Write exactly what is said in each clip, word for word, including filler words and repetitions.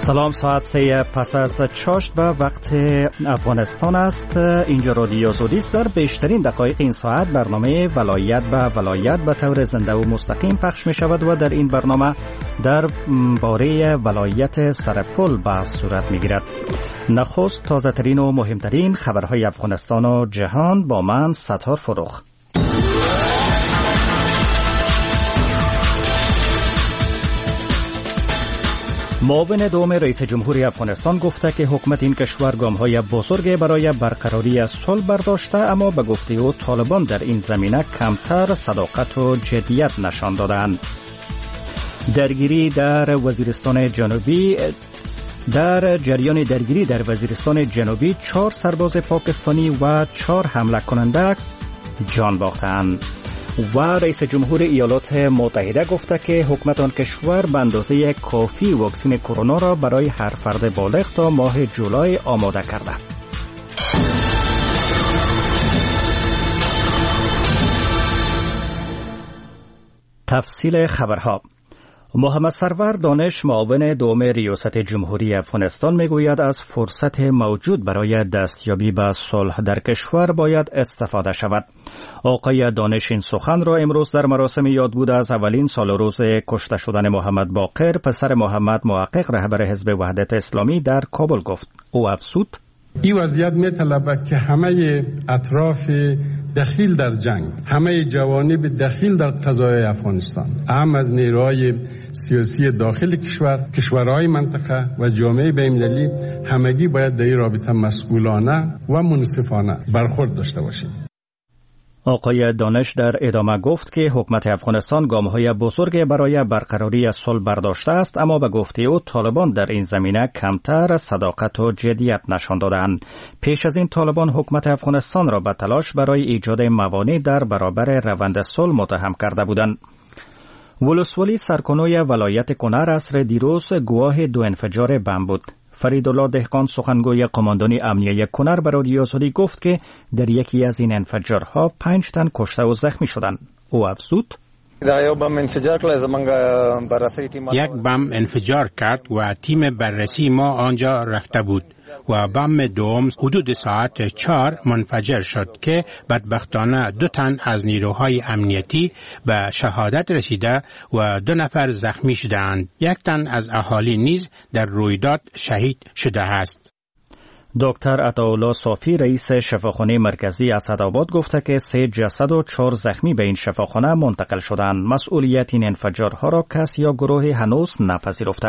سلام، ساعت سه پس از چاشت و وقت افغانستان است. اینجا رادیو زودی است. در بیشترین دقایق این ساعت برنامه ولایت به ولایت به طور زنده و مستقیم پخش می شود و در این برنامه در باره ولایت سرپل بحث صورت می گیرد. نخست تازه ترین و مهمترین خبرهای افغانستان و جهان با من ستار فروخ. معاون دوم رئیس جمهوری افغانستان گفته که حکومت این کشور گام‌های بزرگ برای برقراری صلح برداشته، اما به گفته او طالبان در این زمینه کمتر صداقت و جدیت نشان دادند. درگیری در وزیرستان جنوبی در جریان درگیری در وزیرستان جنوبی چهار سرباز پاکستانی و چهار حمله کننده جان باختند. و رئیس جمهور ایالات متحده گفته که حکومت آن کشور به اندازه کافی واکسن کرونا را برای هر فرد بالغ تا ماه جولای آماده کرده. تفصیل خبرها. محمد سرور دانش، معاون دوم ریاست جمهوری افغانستان میگوید از فرصت موجود برای دستیابی به صلح در کشور باید استفاده شود. آقای دانش این سخن را امروز در مراسم یادبود از اولین سال روز کشته شدن محمد باقر، پسر محمد محقق رهبر حزب وحدت اسلامی، در کابل گفت. او افزود: این وضعیت می‌طلبد که همه اطراف دخیل در جنگ، همه جوانب دخیل در قضای افغانستان، اهم از نیروهای سیاسی داخل کشور، کشورهای منطقه و جامعه بین‌المللی، همگی باید در این رابطه مسئولانه و منصفانه برخورد داشته باشیم. آقای دانش در ادامه گفت که حکومت افغانستان گام‌های بزرگ برای برقراری صلح برداشته است، اما به گفته او طالبان در این زمینه کمتر صداقت و جدیت نشان دادند. پیش از این طالبان حکومت افغانستان را به تلاش برای ایجاد موانع در برابر روند صلح متهم کرده بودند. ولسوالی سرکنوی ولایت کنر عصر دیروز گواه دو انفجار بم بود. فریدالله دهقان، سخنگوی قماندانی امنیه کنر، به رادیو زودی گفت که در یکی از این انفجارها پنج تن کشته و زخمی شدند. او افزود: یک بم انفجار کرد و تیم بررسی ما آنجا رفته بود و بم دوم حدود ساعت چهار منفجر شد که بدبختانه دو تن از نیروهای امنیتی به شهادت رسیده و دو نفر زخمی شدند. یک تن از اهالی نیز در رویداد شهید شده است. دکتر عطاالله صافی، رئیس شفاخانه مرکزی اسدآباد، گفته که سه جسد و چهار زخمی به این شفاخانه منتقل شدند. مسئولیت این انفجارها را کس یا گروه هنوز نپذیرفته.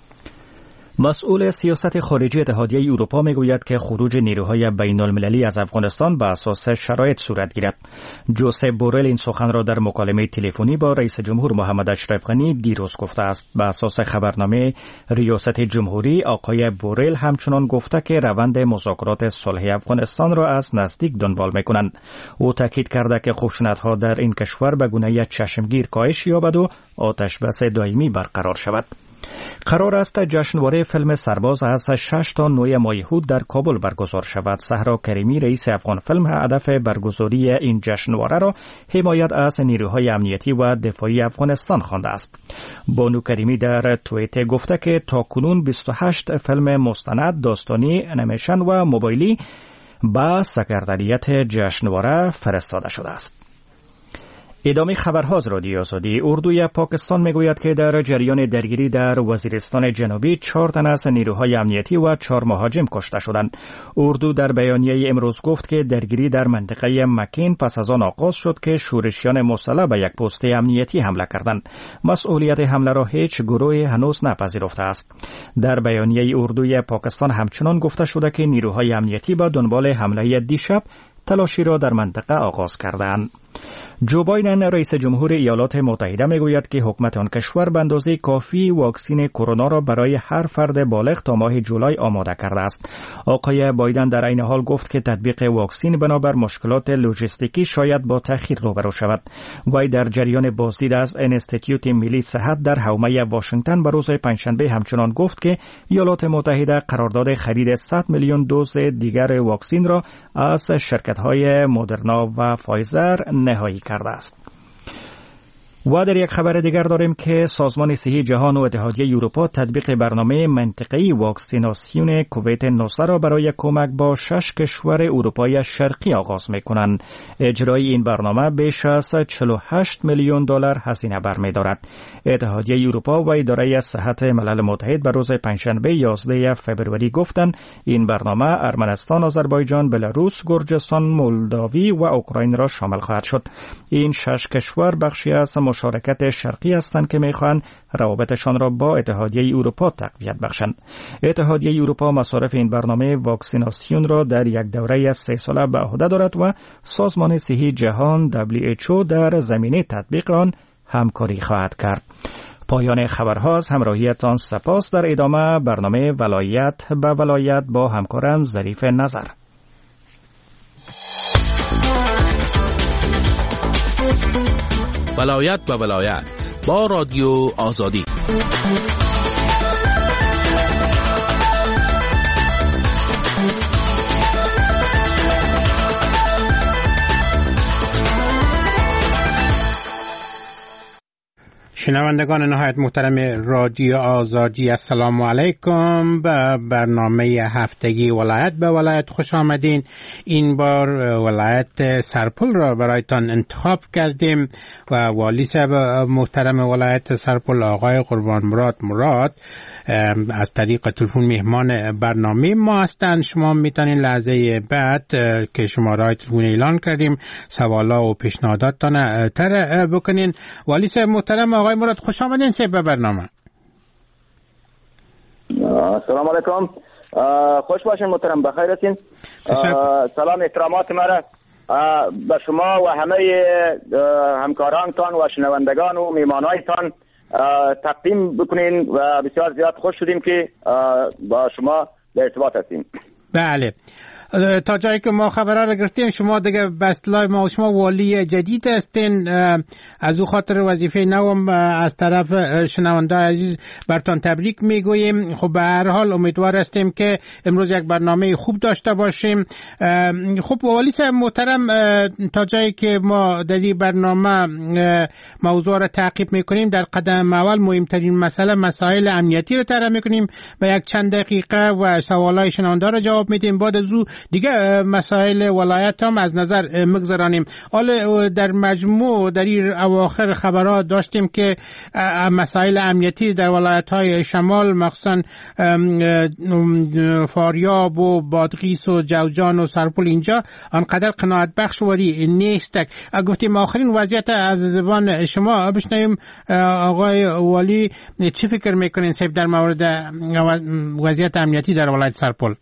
مسئول سیاست خارجی اتحادیه اروپا میگوید که خروج نیروهای بین المللی از افغانستان به اساس شرایط صورت گیرد. جوزپ بورل این سخن را در مکالمه تلفنی با رئیس جمهور محمد اشرف غنی دیروز گفته است. به اساس خبرنامه ریاست جمهوری، آقای بورل همچنان گفته که روند مذاکرات صلح افغانستان را از نزدیک دنبال میکنند. او تاکید کرده که خشونت‌ها در این کشور به گونه چشمگیر کاهش یابد و آتش بس دائمی برقرار شود. قرار است جشنواره فیلم سرباز از شش تا نه ماه در کابل برگزار شود. صحرا کریمی، رئیس افغان فیلم، هدف برگزاری این جشنواره را حمایت از نیروهای امنیتی و دفاعی افغانستان خوانده است. بانو کریمی در توییتر گفته که تاکنون بیست و هشت فیلم مستند، داستانی، انیمیشن و موبایلی به سکرتریت جشنواره فرستاده شده است. ادامه خبرها از رادیو آزادی. اردوی پاکستان میگوید که در جریان درگیری در وزیرستان جنوبی چهار تن از نیروهای امنیتی و چهار مهاجم کشته شدند. اردو در بیانیه امروز گفت که درگیری در منطقه مکین پس از آن آغاز شد که شورشیان مسلح به یک پست امنیتی حمله کردند. مسئولیت حمله را هیچ گروهی هنوز نپذیرفته است. در بیانیه اردوی پاکستان همچنان گفته شده که نیروهای امنیتی به دنبال حمله دیشب تلاشی را در منطقه آغاز کردند. جو بایدن، رئیس جمهور ایالات متحده، میگوید که حکومت آن کشور به اندازه کافی واکسن کرونا را برای هر فرد بالغ تا ماه جولای آماده کرده است. آقای بایدن در این حال گفت که تطبیق واکسن بنابر مشکلات لوجستیکی شاید با تأخیر روبرو شود. وی در جریان بازدید از انستیتیوت ملی صحت در حومه واشنگتن به روز پنجشنبه همچنان گفت که ایالات متحده قرارداد خرید صد میلیون دوز دیگر واکسن را از شرکت‌های مدرنا و فایزر نهایی کرده است. و در یک خبر دیگر داریم که سازمان صحی جهان و اتحادیه اروپا تطبیق برنامه منطقه‌ای واکسیناسیون کووید نوزده را برای کمک با شش کشور اروپای شرقی آغاز می‌کنند. اجرای این برنامه بیش از چهل و هشت میلیون دلار هزینه برمی‌دارد. اتحادیه اروپا و اداره صحت ملل متحد به روز پنجشنبه یازده فوریه گفتند این برنامه ارمنستان، آذربایجان، بلاروس، گرجستان، مولداوی و اوکراین را شامل خواهد شد. این شش کشور بخشی از مشارکت شرقی هستند که میخواهند روابطشان را با اتحادیه اروپا تقویت بخشند. اتحادیه اروپا مصارف این برنامه واکسیناسیون را در یک دوره سه ساله به عهده دارد و سازمان صحی جهان دبلیو اچ او در زمینه تطبیق آن همکاری خواهد کرد. پایان خبرها از همراهیتان سپاس. در ادامه برنامه ولایت به ولایت با همکارم ظریف نظر. ولایت به ولایت با رادیو آزادی. شنوندگان نهایت محترم رادیو آزادی، السلام علیکم. به برنامه هفتگی ولایت به ولایت خوش آمدین. این بار ولایت سرپل را برایتان انتخاب کردیم و والی صاحب محترم ولایت سرپل آقای قربان مراد مراد از طریق تلفن مهمان برنامه ما هستند. شما میتونین لحظه بعد که شماره تلفن اعلان کردیم سوالا و پیشنهاداتتان طرح بکنین. والی صاحب محترم آقای مراد خوش آمدین سه به برنامه. السلام علیکم، خوش باشین محترم، بخیر هستین. سلام احترامات مرا به شما و همه همکارانتان و شنوندگان و میمانایتان تقدیم بکنین و بسیار زیاد خوش شدیم که با شما در ارتباط هستیم. بله، تا جایی که ما خبرها رو گرفتیم شما دیگه بسلای ما و شما والی جدید هستین. از او خاطر وظیفه نوم از طرف شنونده عزیز برتان تبریک میگوییم. خب به هر حال امیدوار هستیم که امروز یک برنامه خوب داشته باشیم. خب والی صاحب محترم، تا جایی که ما در این برنامه موضوع را تعقیب میکنیم در قدم اول مهمترین مسئله مسائل امنیتی رو طرح میکنیم و یک چند دقیقه و سوالای شنونده را جواب میدیم. بعد از او دیگه مسائل ولایت هم از نظر مگذرانیم. حالا در مجموع در این اواخر خبرات داشتیم که مسائل امنیتی در ولایت‌های شمال مخصوصا فاریاب و بادغیس و جوزجان و سرپل اینجا آنقدر قناعت بخش وری نیست. گفتیم آخرین وضعیت از زبان شما بشنویم. آقای والی چی فکر میکنین صاحب در مورد وضعیت امنیتی در ولایت سرپل؟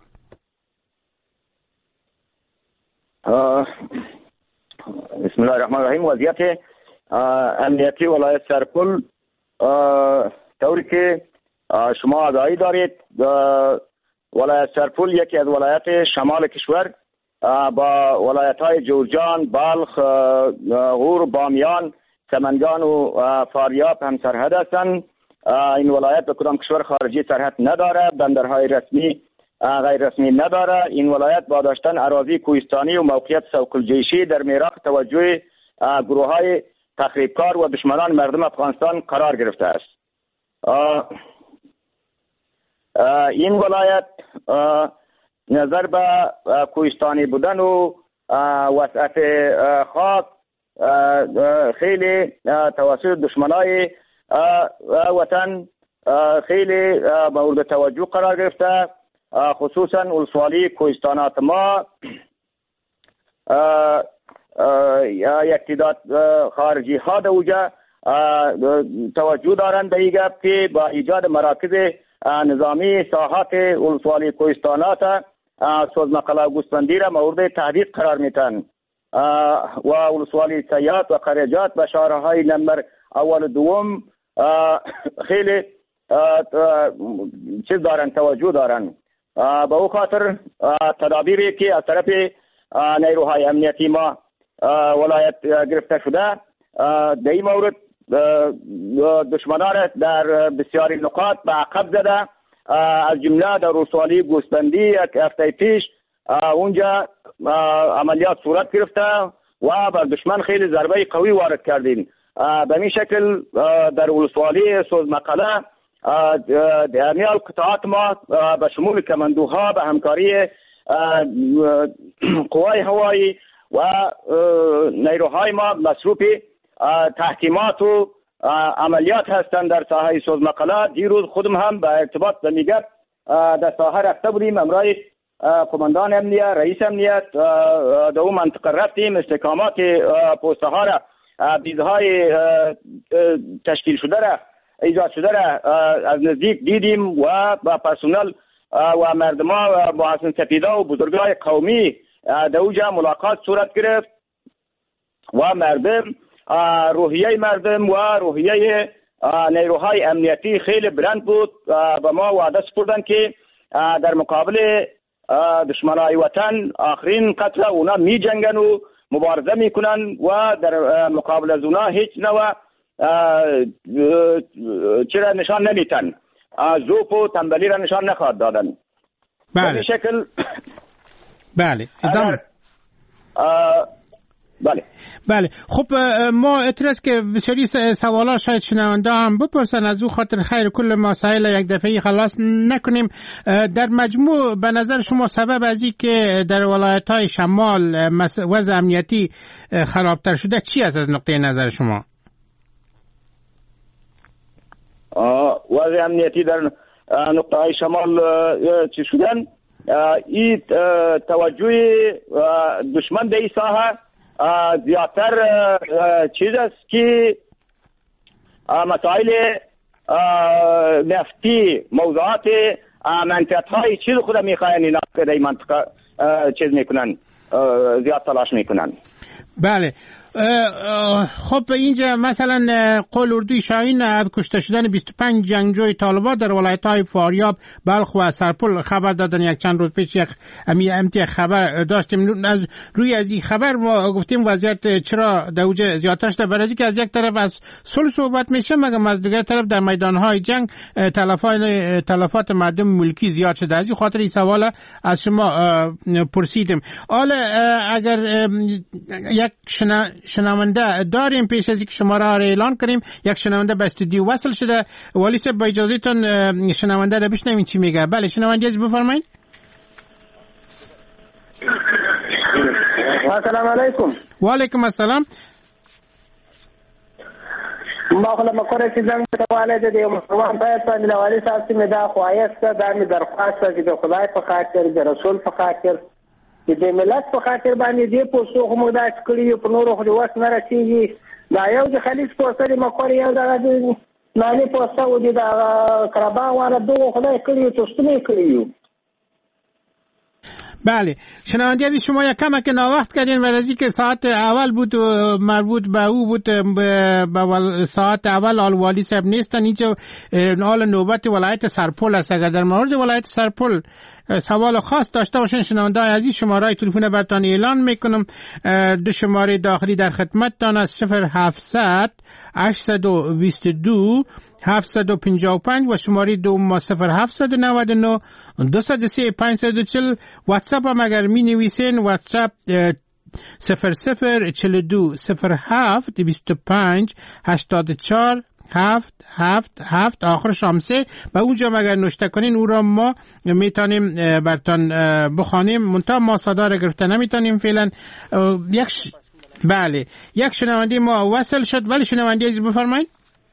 بسم الله الرحمن الرحیم. وضعیت امنیتی ولایت سرپل طوری که شما آگاهی دارید، ولایت سرپل یکی از ولایت شمال کشور با ولایت‌های جوزجان، بلخ، غور، بامیان، سمنگان و فاریاب هم سرحد هستند. این ولایت به کدام کشور خارجی سرحد نداره، بندرهای رسمی غیر رسمی نداره. این ولایت با داشتن اراضی کوهستانی و موقعیت سوک‌الجیشی در میراق توجه گروه‌های تخریبکار و دشمنان مردم افغانستان قرار گرفته است. این ولایت نظر به کوهستانی بودن و وسعت خاک خیلی توسط دشمنای وطن خیلی مورد توجه قرار گرفته، خصوصا ولسوالی کوهستانات ما یک تعداد خارجی ها در اوجا توجه دارند به این گپ که با ایجاد مراکز نظامی ساحات ولسوالی کوهستانات سوزمقلا و گوسفندی را مورد تهدید قرار میتن و ولسوالی سیات و قریجات و شهرهای نمبر اول و دوم خیلی چیز دارن، توجه دارن. به او خاطر تدابیری که از طرف نیروهای امنیتی ما ولایت گرفته شده در این مورد دشمنان در بسیاری نقاط به عقب زده، از جمله در ولسوالی گوسفندی یک هفته پیش اونجا عملیات صورت گرفته و بر دشمن خیلی ضربه قوی وارد کردیم. به این شکل در ولسوالی سوزمقاله جميع القطاعات ما به شمول کماندوها به همکاری قوای هوایی و نیروهای ما مصروف تحکیمات و عملیات هستند در ساحه سوزمقاله. دیروز خودم هم به ارتباط زمیگت در ساحه رفته بودیم، امرای قماندان امنیت، رئیس امنیت در اون منطقه رفتیم، استحکامات پوسته ها را، بیزهای تشکیل شده را، ایجاد شده را از نزدیک دیدیم و با پرسنل و مردمان و با حسن سپیده و بزرگای قومی در اوجا ملاقات صورت گرفت و مردم روحیه مردم و روحیه نیروهای امنیتی خیلی بلند بود. به ما وعده سپردن که در مقابل دشمنای وطن آخرین قتل اونا می جنگن و مبارزه می کنن و در مقابل از اونا هیچ نوع چرا نشان نمیتن، ذوق و تنبلی را نشان نخواهد دادن. بله. به شکل بله ادامه. بله بله خب ما اعتراض که بسیاری سوالا شاید شنونده هم بپرسن، از او خاطر خیر کل مسائل یک دفعی خلاص نکنیم. در مجموع به نظر شما سبب از این که در ولایت های شمال وضع امنیتی خرابتر شده چی است از نقطه نظر شما؟ وضع امنیتی در نقطه های شمال چی شدن؟ این توجه دشمن به این ساحه زیادتر چیز است که مسائل نفتی، موضوعات منطقه های چیز خود میخواین اینا که در این منطقه چیز میکنن، زیاد تلاش میکنن. بله خب اینجا مثلا قول اردوی شاهین از کشته شدن بیست و پنج جنگجوی طالبان در ولایت‌های فاریاب، بلخ و سرپل خبر دادن. یک چند روز پیش یک امتی خبر داشتیم. از روی از این خبر ما گفتیم وضعیت چرا در اوج زیادتر شده، برای اینکه از یک طرف از صلح صحبت میشه مگر از دیگر طرف در میدان‌های جنگ تلفات تلفات مردم ملکی زیاد شده. از این خاطر این سوال از شما پرسیدم. حالا اگر یک شنا شنونده داریم پیش از اینکه شماره ها را اعلان کنیم، یک شنونده به استودیو وصل شده. والی صاحب با اجازهتون شنونده را بشنویم چی میگه. بله شنونده از بفرمایید. السلام علیکم. و علیکم السلام. ما خلا مکوره چې څنګه ته والده دی مسلمان باید باندې والی صاحب چې مدا خوایست دا می درخواست چې د خدای په خاطر د رسول په خاطر چې د ملت په خاطر باندې دی پوسټو خو موږ دا کړی په نورو خو وخت نه رسیږي. دا یو د خلیج پوسټ دی مکوره یو دا د نانی پوسټ و دی دا کربا واره دوه خدای کړی تو ستنه کړی. بله شنونده عزیز شما یک کمک ناوقت کردین و از اینکه ساعت اول بود و مربوط به او بود به ساعت اول آل والی صاحب نیستن. اینجا حال نوبت ولایت سرپل است. اگر در مورد ولایت سرپل سوال خاص داشته باشین شنونده عزیز شماره تلفن برتان اعلان میکنم. دو شماره داخلی در خدمتتان است: صفر هفتصد هشتصد و بیست و دو هفتصد و پنجاه و پنج و شماره دوم صفر هفتصد و نود و نه دویست و سه پانصد و چهل. واتساپ هم اگر می نویسین واتساپ صفر صفر چهل و دو صفر هفت بیست و پنج هشتاد و چهار هفت هفت هفت آخر شامسه. و اونجا اگر نوشته کنین او را ما میتونیم برتان بخوانیم، منتها ما صدا را گرفته نمیتونیم فعلا. یک ش... بله یک شنونده ما وصل شد. ولی شنونده عزیز بفرمایید.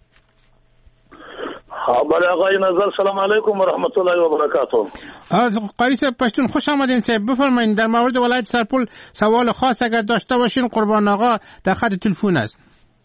بله آقای نظر سلام علیکم و رحمت الله و برکاته. قاری صاحب پشتون خوش آمدین صاحب. بفرمایید در مورد ولایت سرپل سوال خاص اگر داشته باشین قربان آقا در خط تلفن است.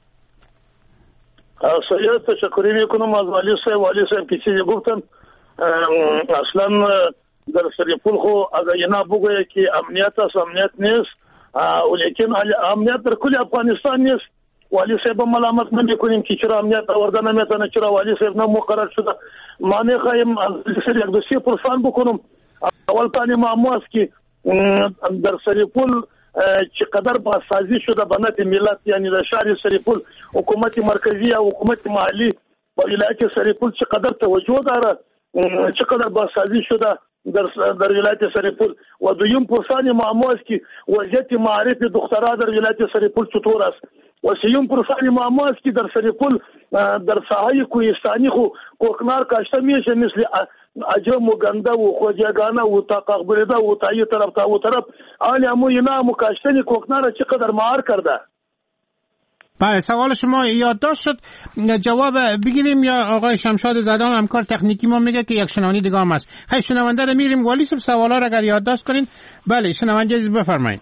سیاد تشکری میکنم از والی صاحب. والی صاحب که چیزی گفتن اصلا در سرپل خو اگر اینا بگویه که امنیت است امنیت نیست، ولیکن امنیت در کل افغانستان نیست. والی صاحب ملامت نمیکنیم که چرا امنیت آورده نمیتونه، چرا والی صاحب نمقرر شده. ما نخواهیم از سر یک دو سی پرسان بکنم. اول پانی معمو است که در سرپل چقدر بازسازی شده به نفع ملت، یعنی در شهر سرپل حکومت مرکزی و حکومت محلی با ولایت سرپل چقدر توجه داره، چقدر بازسازی شده. در در ولایت سرپل و دویم پرسان معما است که وضعیت معارف دخترها در ولایت سرپل چطور است و سوم پرسان معما است که در سرپل در ساحه کوهستانی خو کوکنار کاشته میشه مثل عجم و گنده و خوجگانه و تاقاق بریده و تایی طرف تا و طرف آلی همو اینا همو کاشتنی کوکنار چقدر مهار کرده. بله سوال شما یادداشت شد، جواب بگیریم یا آقای شمشاد زدان همکار تکنیکی ما میگه که یک شنوندی دیگه هم هست. خیلی شنونده رو میریم ولی سب سوالا رو اگر یادداشت کنین. بله شنونده عزیز بفرمایید.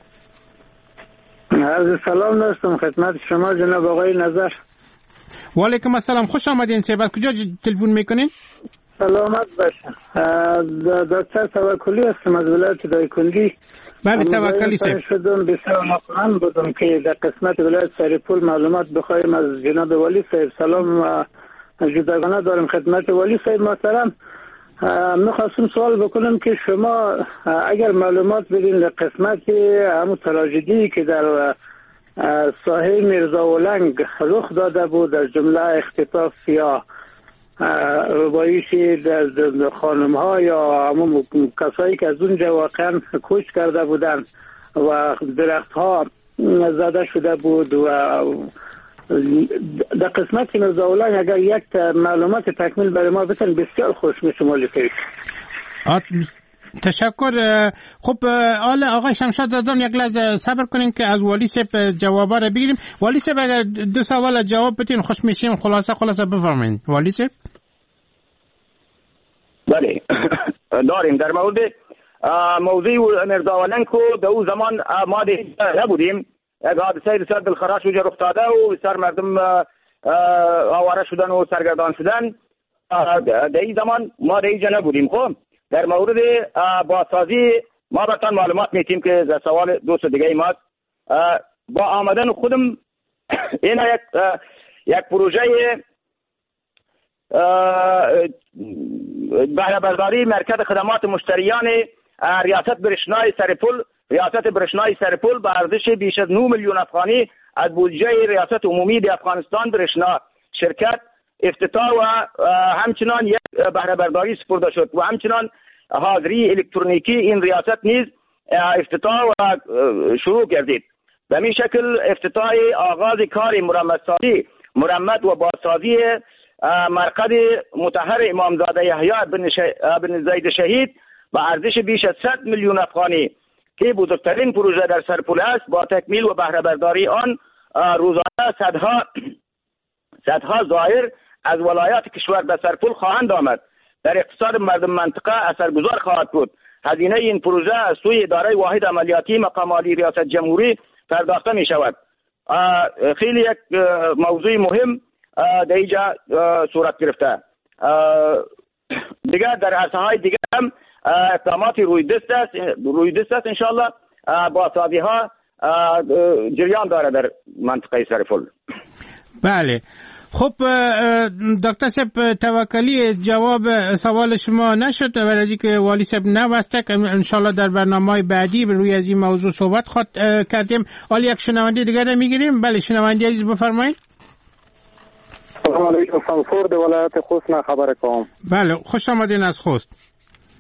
عرض سلام داشتم خدمت شما جناب آقای نظر. و علیکم السلام، خوش آمدین. صحبت کجا تلفن میکنین؟ سلامت باشم. دکتر توکلی هستم از ولایت دایکنډي. بله توکلی صاحب. شدم بسیار مطمئن بودم که در قسمت ولایت سرپل معلومات بخوایم از جناب ولی صاحب. سلام و جداگانه دارم خدمت ولی صاحب محترم. میخواستم سوال بکنم که شما اگر معلومات بدین در قسمت همون تراژدی که در ساحل میرزاولنگ رخ داده بود در جمله اختطاف یا ربایشی در خانم ها یا همون کسایی که از اونجا واقعا کوچ کرده بودن و درخت ها زده شده بود و در قسمت میرزاولنگ اگر یک معلومات تکمیل برای ما بتن بسیار خوش میشه مالکی. تشکر. خب آل آقای شمشاد زادان یک لحظه صبر کنیم که از والی صاحب جوابا رو بگیریم. والی صاحب اگر دو سوال جواب بدین خوش میشیم. خلاصه خلاصه بفرمایید والی صاحب. بله داریم. در مورد موضوع میرزاولنگ کو در اون زمان ما نبودیم. یک حادثه رسد بالخراش وجه رخ داده و بسیار مردم آواره شدن و سرگردان شدن. در این زمان ما در اینجا نبودیم. خب در مورد بازسازی ما براتون معلومات میتیم که در سوال دوست دیگه ما با آمدن خودم این یک یک پروژه بهره برداری مرکز خدمات مشتریان ریاست برشنای سرپل ریاست برشنای سرپل به ارزش بیش از نه میلیون افغانی از بودجه ریاست عمومی د افغانستان برشنا شرکت افتتاح و همچنان یک بهره برداری سپرده شد و همچنان حاضری الکترونیکی این ریاست نیز افتتاح و شروع گردید. به این شکل افتتاح آغاز کار مرمتسازی مرمت و بازسازی مرقد مطهر امامزاده یحیی بن زید شهید به ارزش بیش از صد میلیون افغانی که بزرگترین پروژه در سرپل است با تکمیل و بهره برداری آن روزانه صدها صدها زائر از ولایات کشور به سرپل خواهند آمد. در اقتصاد مردم منطقه اثرگذار خواهد بود. هزینه این پروژه از سوی اداره واحد عملیاتی مقام عالی ریاست جمهوری پرداخته می شود. خیلی یک موضوع مهم در اینجا صورت گرفته. دیگر در عرصه های دیگر هم اقداماتی روی دست است روی دست است انشالله با سازی ها جریان داره در منطقه سرپل. بله خب دکتر صاحب توکلی جواب سوال شما نشد ولی که والی صاحب نوسته که انشالله در برنامه‌های بعدی روی از این موضوع صحبت خواهد کردیم. حالا یک شنونده دیگر رو میگیریم. بله شنونده عزیز بفرمایید. سلام علیکم. فرانکفورت ولایت خوست نه خبر کوم. بله خوش آمدین از خوست.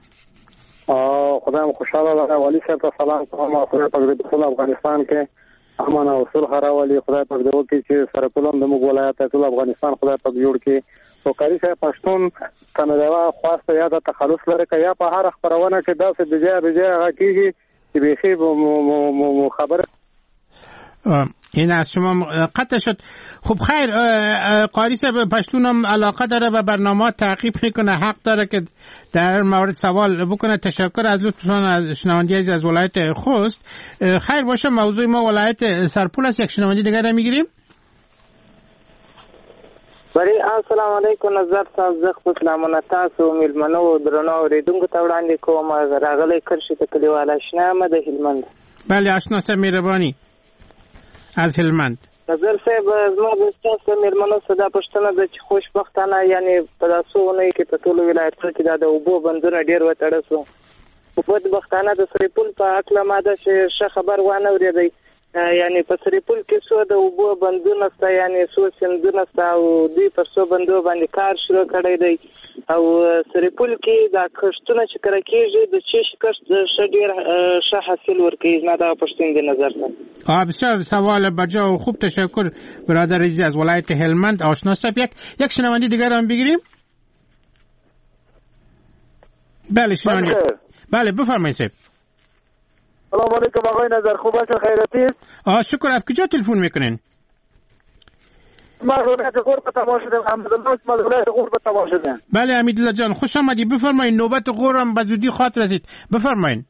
خدایم خوشحاله لره والی صاحب ته سلام کوم. خدای پاک دې ټول افغانستان کې امن او صلح راولي. خدای پاک دې وکړي چې سرپل هم د موږ ولایت ټول افغانستان خدای پاک جوړ کړي. او کاری صاحب پښتون کنه دا خواسته یا د تخلص لري که یا په هر خبرونه کې داسې بجای بجای هغه کېږي چې بیخي خبره این از شما قطع شد. خب خیر قاری صاحب پشتون هم علاقه داره و برنامه تعقیب میکنه، حق داره که در مورد سوال بکنه. تشکر از لطفتون از شنوندی عزیز از ولایت خوست. خیر باشه موضوع ما ولایت سرپل است. یک شنوندی دیگر رو میگیریم. بری السلام علیکم. نظر صاحب زه خپل سلامونه تاسو میلمنو او درنو اوریدونکو ته وړاندې کوم. راغلی کرشي ته کلیوال اشنا مه د هلمند. بله آشنا صاحب مهرباني از هلمند. نظر صاحب زما د تاسو میلمنو څخه دا پوښتنه ده چې خوشبختانه یعنی په داسې ونې کې په ټولو ولایتونو کې دا د اوبو بندونه ډېر وتړه شو. په بدبختانه د سرپل په هکله ما داسې ښه خبر وانه اورېدی یعنی په سرپل کې څو د اوبو بندونه سته، یعنی څو سیندونه سته او دوی پر څو بندو باندې کار شروع کړی دی او سرپل کې دا کښتونه چې کړه کېږي د چیش کښت ښه ډېر ښه حاصل ورکوي. زما دا پوښتنه د نظر نه. بسیار سوال بجا و خوب. تشکر برادر عزیز از ولایت هلمند. آشنا صاحب یک یک شنونده دیگر هم بگیریم. بله شنونده. بله بفرمایید صاحب. سلام علیکم آقای نظر، خوب هستین؟ خیراتی است؟ آه شکر. از کجا تلفن میکنین؟ ما ولایت غور به تماس شدم. احمدالله اسم از ولایت غور به تماس شدم. بله امیدالله جان خوش آمدید. بفرمایید. نوبت غور هم به زودی خاطر رسید. بفرمایید.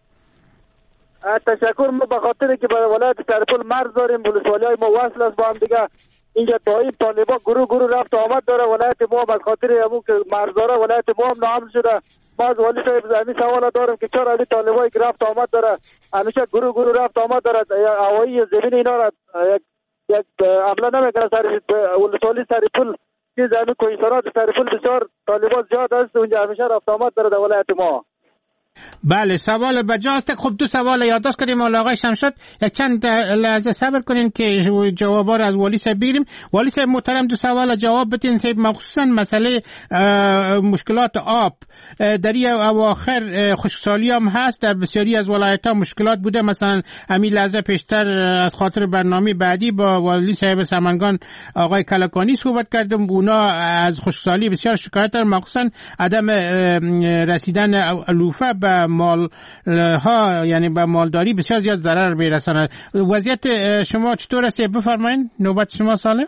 تشکر. ما به خاطر که به ولایت سرپل مرز داریم، ولسوالی‌های ما وصل است با هم دیگه. اینجا تایی طالبا گروه گروه رفت آمد داره. ولایت ما به خاطر همون که مرز داره ولایت ما هم ناامن شده. ما از والی صاحب زمین سوال دارم که چرا این طالبای که رفت آمد داره همیشه گروه گروه رفت آمد داره، هوایی زمین اینا را یک یک حمله نمیکنه سر ولسوالی سرپل. این زمین کوهستانات سرپل بسیار طالبا زیاد است، اونجا همیشه رفت آمد داره در ولایت ما. بله سوال بجاست. خب دو سوال یادداشت کردیم آقای شمشاد. یک چند لحظه صبر کنین که جوابا رو از والی صاحب بگیریم. والی صاحب محترم دو سوال جواب بدین صاحب، مخصوصا مسئله مشکلات آب در این اواخر خشکسالی هم هست در بسیاری از ولایت‌ها مشکلات بوده. مثلا همین لحظه پیشتر از خاطر برنامه بعدی با والی صاحب سمنگان آقای کلکانی صحبت کردم. اونا از خشکسالی بسیار شکایت دارن، مخصوصا عدم رسیدن علوفه به مال ها، یعنی به مالداری بسیار زیاد ضرر میرساند. وضعیت شما چطور است؟ بفرمایید. نوبت شما ساله.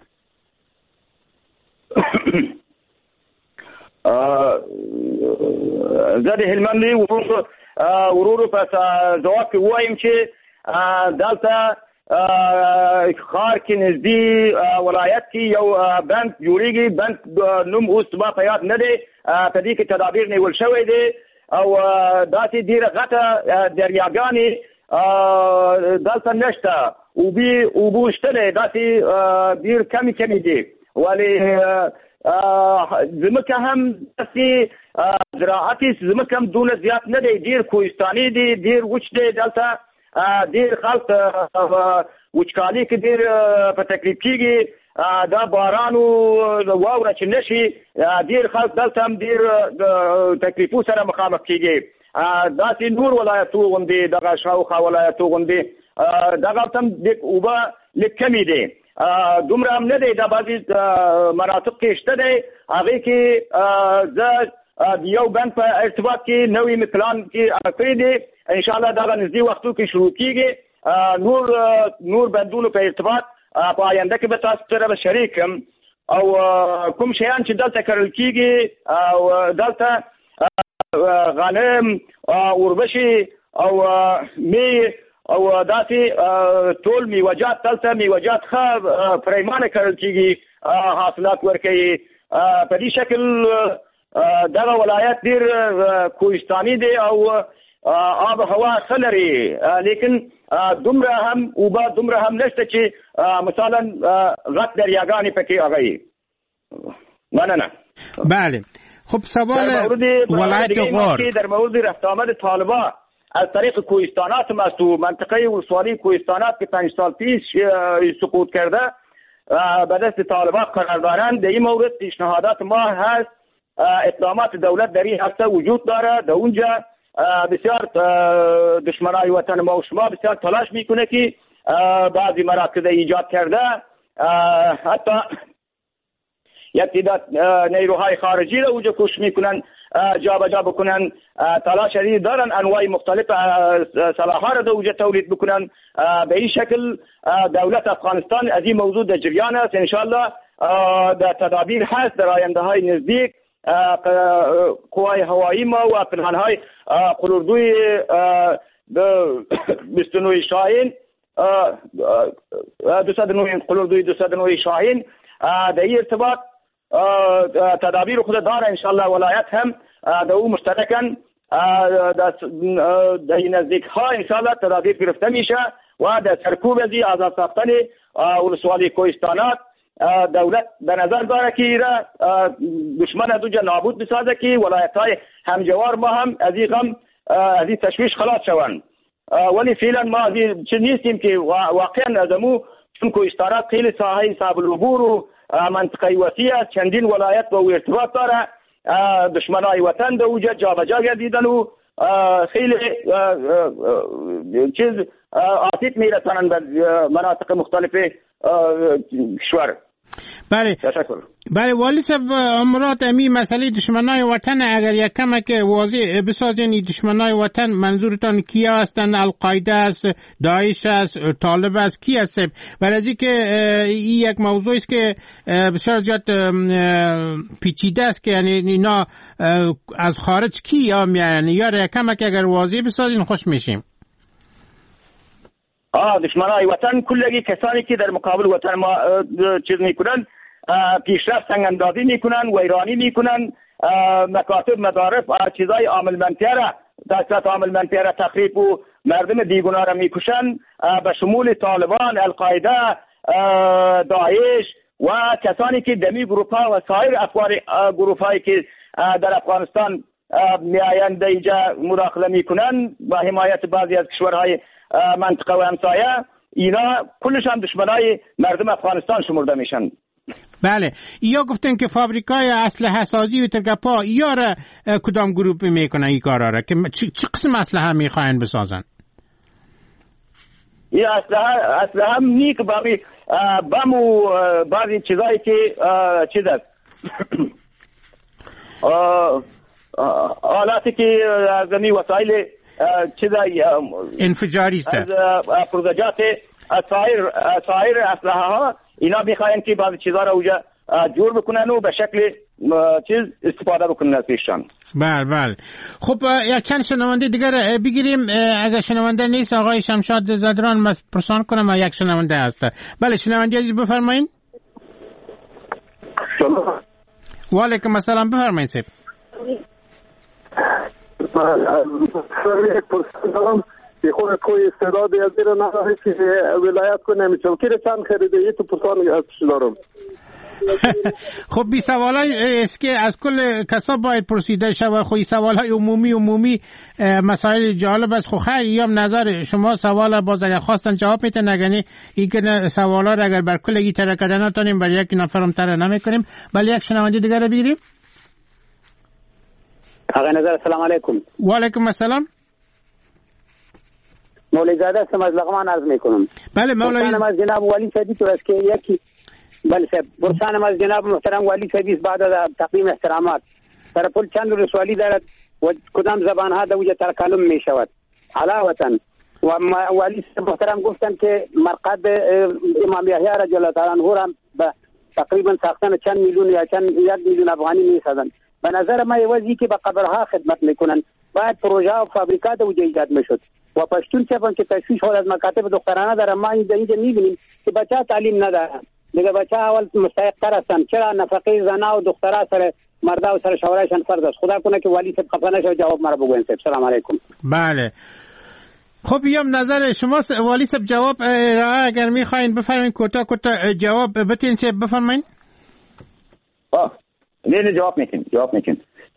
زده هلمندی ورور ورور پس جواب که وایم چې دلته خار کې نزدې ولایت کې یو بند جوړیږي. بند نوم اوس ما په یاد نه دی، په دې کې تدابیر نیول شوی دی او داسې ډېره غټه دریاګانې دلته نشته. اوبه اوبه شته دی، داسې ډېر کمې کمې دي، ولې ځمکه هم داسې زراعتي ځمکه هم دونه زیات نه دی، ډېر کوهستاني دی، ډېر وچ دی. دلته ډېر خلک وچکالي کې ډېر په تکلیف کېږي. دا باران او واوره چې نشي ډېر خلک دلته هم ډېر تکلیفو سره مخامخ کېږي. داسې نور ولایتو غوندې دغه شاوخوا ولایتو غوندې دغه هم اوبه لږ کمې دي، دومره هم نه دی. دا بعضې مناطق کې شته دی، هغې کې زه د یو بند په ارتباط کې نوی پلان کې کړی دی. انشاءالله دغه نږدې وختو کې شروع کېږي. نور نور بندونو په ارتباط په آینده کې به تاسو سره به شریکم او کوم شیان چې دلته کرل کېږي او دلته غنم اوربشي او می او داسې ټول میوجات دلته میوجات ښه پریمانه کرل کېږي، حاصلات ورکوي. په دې شکل دغه ولایت ډېر کوهستاني دی او آب هوا ښه لري، لیکن دومره هم اوبه دومره هم نشته چې مثلا غټ دریاګانې پکې هغه. مننه. بله خب سوال ولایت غور در مورد رفت آمد طالبان از طریق کوهستانات هم است و منطقه ولسوالی کوهستانات که پنج سال پیش سقوط کرده به دست طالبان قرار دارند. در این مورد پیشنهادات ما هست، اقدامات دولت در این هسته وجود داره. در اونجا بسیار دشمنای وطن ما و شما بسیار تلاش میکنه که بعضی مراکز ایجاد کرده، حتی یک تعداد نیروهای خارجی را اونجا کوشش میکنن جابجا بکنن، تلاش شدید دارن انواع مختلف سلاح‌ها را اونجا تولید بکنن. به این شکل دولت افغانستان از این موضوع در جریان است. انشالله در تدابیر هست در آینده های نزدیک قوای هوایی ما و پلان‌های قلوردوی بیست و نه شاهین دویست و نه قلوردوی دویست و نه شاهین در این ارتباط تدابیر خود داره. انشالله ولایت هم در او مشترکن در این نزدیک ها انشالله تدابیر گرفته میشه و در سرکوب ازی آزاد ساختن ولسوالی کوهستانات دولت در نظر داره که ایره دشمن از اونجا نابود بسازه که ولایت های همجوار ما هم از این غم از این تشویش خلاص شوند. ولی فعلا ما چه نیستیم که واقعا از امو چون که اشتراک خیلی ساحه صعب العبور و منطقه وسیع است، چندین ولایت با او ارتباط داره، دشمنای وطن در اوجا جابجا گردیدن و خیلی چیز آسیب میرسانند به مناطق مختلف کشور. بله بله والی صاحب، مراد امی مسئله دشمنای وطن اگر یک کمک واضح بسازین، دشمنای وطن منظورتان کیا هستند؟ القاعده است، داعش است، طالب است، کی است؟ برای که این یک موضوع است که بسیار زیاد پیچیده است که یعنی اینا از خارج کی یا یعنی یا یک کمک اگر واضح بسازین خوش میشیم. آه دشمنای وطن کلگی کسانی که در مقابل وطن ما چیز میکنن، پیشرفت سنگاندازی میکنن، ویرانی میکنن، مکاتب، مدارس، چیزای عامل منطقه را دستات عامل منطقه را تخریب و مردم بیگناه را میکشن، به شمول طالبان، القاعده، داعش و کسانی که دمی گروپ ها و سایر افکار گروپ هایی که در افغانستان میآیند اینجا مداخله میکنن و حمایت بعضی از کشورهای منطقه و همسایه، اینا کلشان دشمنای مردم افغانستان شمرده میشن. بله، یا گفتن که فابریکای اسلحه سازی و ترگپا یا را کدام گروپ میکنن این کارا را که چه قسم اسلحه میخواین بسازن؟ این اسلحه اسلحه هم نیک باقی بم و بعضی چیزایی که چیز است آلاتی که از این وسایل چیزای انفجاری است، از پروژات سایر سایر اسلحه ها، اینا میخواین که بعضی چیزا رو اوجا جور بکنن و به شکل چیز استفاده بکنن از پیششان. بله بله. خب یک چند شنونده دیگر بگیریم، اگر شنونده نیست آقای شمشاد زدران پرسان کنم یک شنونده هست. بله شنونده عزیز بفرمایید. سلام. و علیکم السلام، بفرمایید سید. سر پرسان دارم که خود کوئی استعداد از زیر نداره که ولایت کو نمیچم که چند خریده ای تو پرسان از دارم. خب بی سوالای است که از کل کسا باید پرسیده شود. خب سوالای عمومی عمومی مسائل جالب است. خب خیر یام نظر شما سوال باز اگر خواستن جواب میتن، نگنی این که سوالا را اگر بر کل گی تره کردن نتونیم بر یک نفرم تره نمیکنیم. ولی یک شنونده دیگر رو بگیریم. آقای نظر السلام علیکم. و علیکم السلام. مولوی زاده هستم از لغمان عرض میکنم. بله مولوی. پرسانم از جناب والی صاحبی تو است که یکی بله صاحب پرسانم از جناب محترم والی صاحبی بعد از تقدیم احترامات سرپل چند رسوالی دارد و کدام زبان ها در وجه تکلم می شود علاوه و والی صاحب محترم گفتن که مرقد امام یحیی رضی الله تعالی عنه هم به تقریبا ساختن چند میلیون یا چند یک میلیون افغانی میسازن. به نظر ما یوازی که به قبرها خدمت میکنن، باید پروژه و فابریکات وجه ایجاد میشد و پشتون چپن که تشویش خود از مکاتب دخترانه داره. ما اینجا اینجا میبینیم که بچه تعلیم نداره، دیگه بچه اول مستحق تر هستن. چرا نفقه زنا و دخترها سر مردا و سر شوهرشان فرض است؟ خدا کنه که والی صاحب خفه نشه و جواب مرا بگوین صاحب. سلام علیکم. بله خب بیام نظر شما والی صاحب جواب را اگر میخواین بفرمایید کوتاه کوتاه جواب بتین صاحب بفرمایید. آه نه نه جواب میکنم جواب میکنم.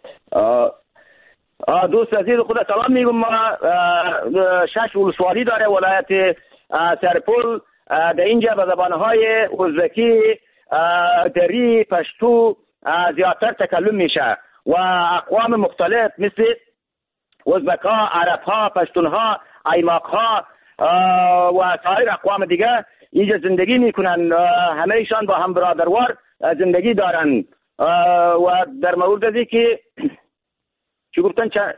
دوست عزیز خدا سلام میگم. ما شش ولسوالی داره ولایت سرپل. در اینجا به زبانهای ازبکی، دری، پشتو زیادتر تکلم میشه و اقوام مختلف مثل ازبک‌ها، عرب‌ها، پشتون‌ها، ایماق‌ها و سایر اقوام دیگه اینجا زندگی میکنن. همه ایشان با هم برادروار زندگی دارن و در مورد ازی که چی گفتن چه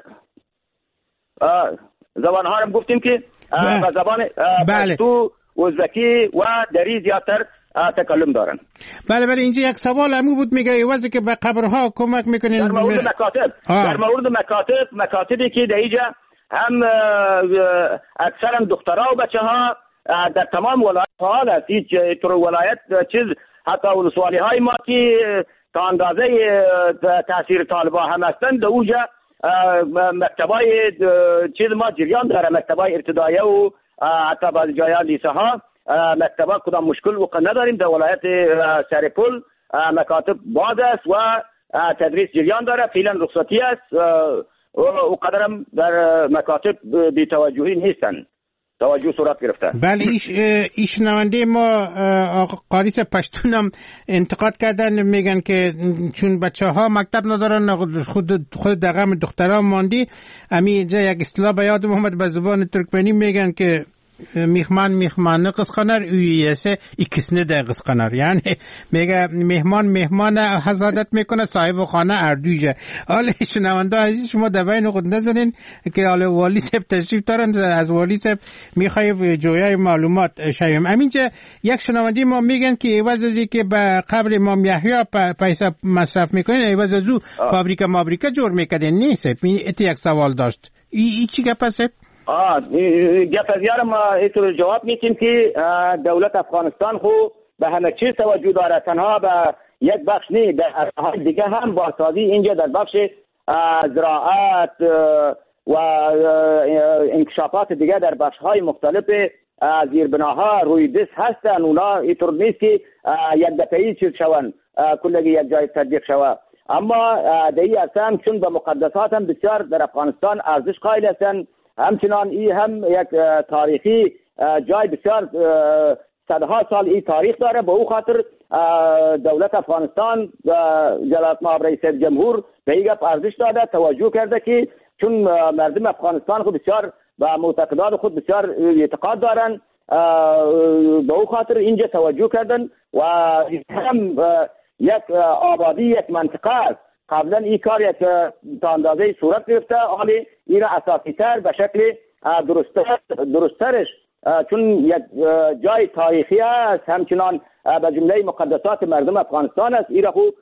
زبان ها هم گفتیم که به زبان پشتو، ازبکی و دری زیادتر تکلم دارن. بله بله اینجا یک سوال همون بود، میگه ایوازی که به قبرها کمک میکنین در مورد مکاتب. در مورد مکاتب مکاتبی که در اینجا هم اکثرا دخترها و بچه ها در تمام ولایت فعال است. هیچ طور ولایت چیز حتی ولسوالی های ما که تا اندازه تاثیر طالبا هم هستند در اونجا مکتبای چیز ما جریان داره، مکتبای ابتدایه و حتی بعض جایا لیسه ها مکتبا کدام مشکل وقع نداریم. در ولایت سرپل مکاتب باز است و تدریس جریان داره. فعلا رخصتی است او قدرم در مکاتب بی توجهی نیستن، توجه صورت گرفته. بله ایش ایش نوانده ما قاریس پشتون هم انتقاد کردن، میگن که چون بچه ها مکتب ندارن خود خود دقم دخترها ماندی. امی اینجا یک اصطلاح به یاد محمد به زبان ترکمنی میگن که میخمان میخمان قسخنر اویسه ایکسنه ده قسخنر، یعنی میگه مهمان مهمان حضادت میکنه صاحب خانه اردویه. حالا شنونده عزیز شما دبین خود نزنین که حالا والی صاحب تشریف دارن، از والی صاحب میخوای جویای معلومات شویم. همینجا یک شنونده ما میگن که عوض از که به قبر امام یحیی پیسه مصرف میکنین عوض از او فابریکا مابریکا جور میکردین نیست؟ این یک سوال داشت، ای, ای چی گپ است؟ آه گپ زیار ما اینطور جواب میتیم که دولت افغانستان خو به همه چیز توجه داره، تنها به یک بخش نه، در های دیگه هم با سازی اینجا در بخش زراعت و انکشافات دیگه در بخش های مختلف زیربناها روی دست هستن. اونا اینطور نیست که یک دفعی چیز شون کلگی یک جای تطبیق شود، اما دیگه اصلا چون به مقدسات هم بسیار در افغانستان ارزش قائل هستن، همچنان ای هم یک تاریخی جای بسیار صدها سال ای تاریخ داره. به او خاطر دولت افغانستان جلالت مآب رئیس جمهور به این گپ ارزش داده، توجه کرده که چون مردم افغانستان خود بسیار و معتقدات خود بسیار اعتقاد دارن، به او خاطر اینجا توجه کردن و هم یک آبادی یک منطقه است. قبلا این کار یک تا اندازه صورت گرفته، حالی این را اساسی تر به شکل درستتر درستترش چون یک جای تاریخی است، همچنان به جمله مقدسات مردم افغانستان است. این را خود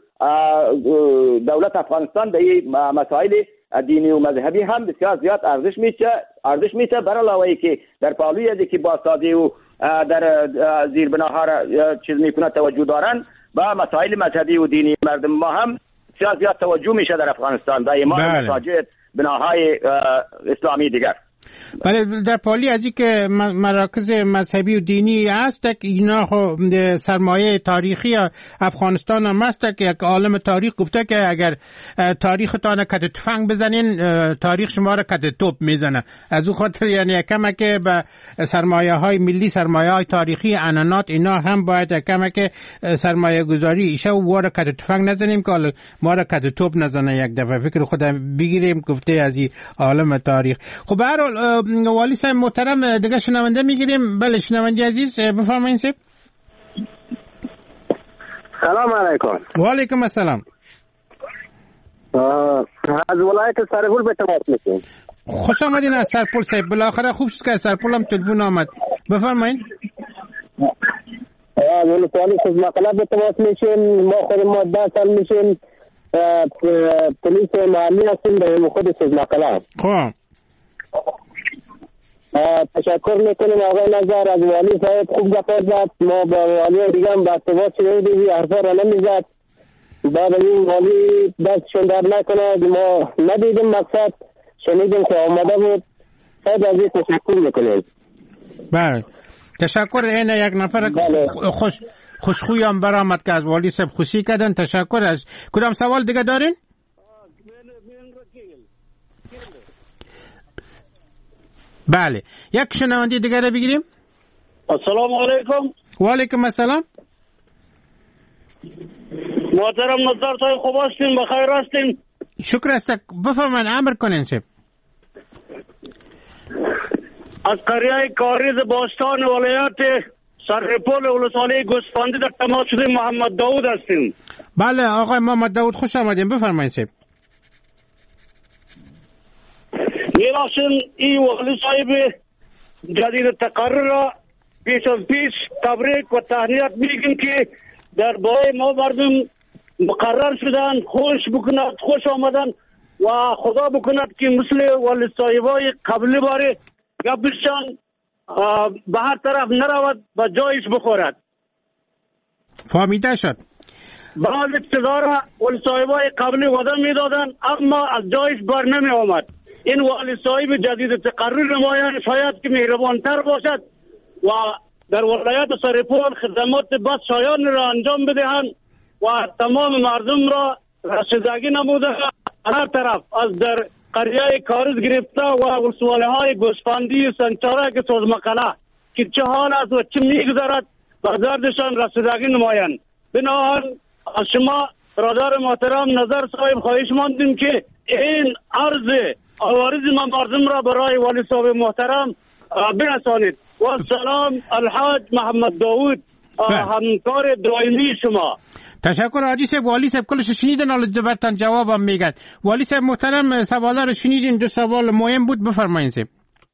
دولت افغانستان به این مسائل دینی و مذهبی هم بسیار زیاد ارزش میشه ارزش میشه بر علاوه ای که در پالوی از که با سازی و در زیربناها را چیز میکنه توجه دارن و مسائل مذهبی و دینی مردم ما هم بسیار زیاد توجه میشه در افغانستان و ایمان مساجد بناهای اسلامی دیگر. بله در پالی از این که مراکز مذهبی و دینی هست که اینا سرمایه تاریخی افغانستان هم هست که یک عالم تاریخ گفته که اگر تاریخ تانه کت تفنگ بزنین تاریخ شما را کت توپ میزنه. از اون خاطر یعنی کمه که به سرمایه های ملی سرمایه های تاریخی انانات اینا هم باید کمه که سرمایه گذاری ایشه و واره کت تفنگ نزنیم که ما را کت توپ نزنه یک دفعه فکر خودم بگیریم گفته از این عالم تاریخ. خب برحال والی صاحب محترم دیگه شنونده میگیریم. بله شنونده عزیز بفرمایید صاحب. سلام علیکم. و علیکم السلام. از ولایت سرپل به تماس میشیم. خوش آمدین از سرپل صاحب، بالاخره خوب شد که از سرپل هم تلفن آمد. بفرمایید. ولایت سزمقله به تماس میشیم. ما خود ما ده سال میشیم پلیس محلی هستیم به خود سزمقله. خب تشکر میکنیم آقای نظر از والی صاحب، خوب گپ زد. ما با والی دیگه هم با ارتباط شدیم، حرفا را نمیزد. بعد این والی دستشون در نکنه، ما ندیدیم مقصد، شنیدیم که آمده بود. خیلی از این تشکر میکنیم. بله تشکر. این یک نفر خوش خوشخوی هم برآمد که از والی صاحب خوشی کردن. تشکر. از کدام سوال دیگه دارین؟ بله یک شنونده دیگر رو بگیریم. السلام علیکم. و علیکم السلام. محترم نظر صاحب خوب هستین؟ بخیر هستین؟ شکر است. بفرمایید امر کنین صاحب. از قریه کاریز باستان ولایت سرپل ولسوالی گوسفندی در تماس شدیم. محمد داود هستیم. بله آقای محمد داود خوش آمدین. بفرمایید صاحب. میراسن ای والی صاحب جدید تقرر را پیش از پیش تبریک و تهنیت میگیم که در باره ما مردم مقرر شدن، خوش بکند، خوش آمدن و خدا بکند که مثل والی صاحبای قبلی باره گپشان به هر طرف نرود و جایش بخورد. فهمیده شد. بعض اقتدار والی صاحبای قبلی وعده میدادن اما از جایش بر نمی آمد. این والی صاحب جدید تقرر نمایان شاید که مهربانتر باشد و در ولایت سرپل خدمات بس شایان را انجام بدهند و تمام مردم را رسیدگی نموده هر طرف از در قریه کارز گرفته و ولسوالی های گوسفندی سنچارک سوزمقله که چه حال است و چه میگذرد به زردشان رسیدگی نمایند. بنابراین از شما برادر محترم نظر صاحب خواهش ماندیم که این عرض عوارض مردم را برای والی صاحب محترم برسانید. و سلام الحاج محمد داوود همکار دائمی شما. تشکر حاجی صاحب. والی صاحب کلش شنیدن، حالا برتن جوابم میگن. والی صاحب محترم سوالا رو شنیدین، دو سوال مهم بود، بفرمایید صاحب.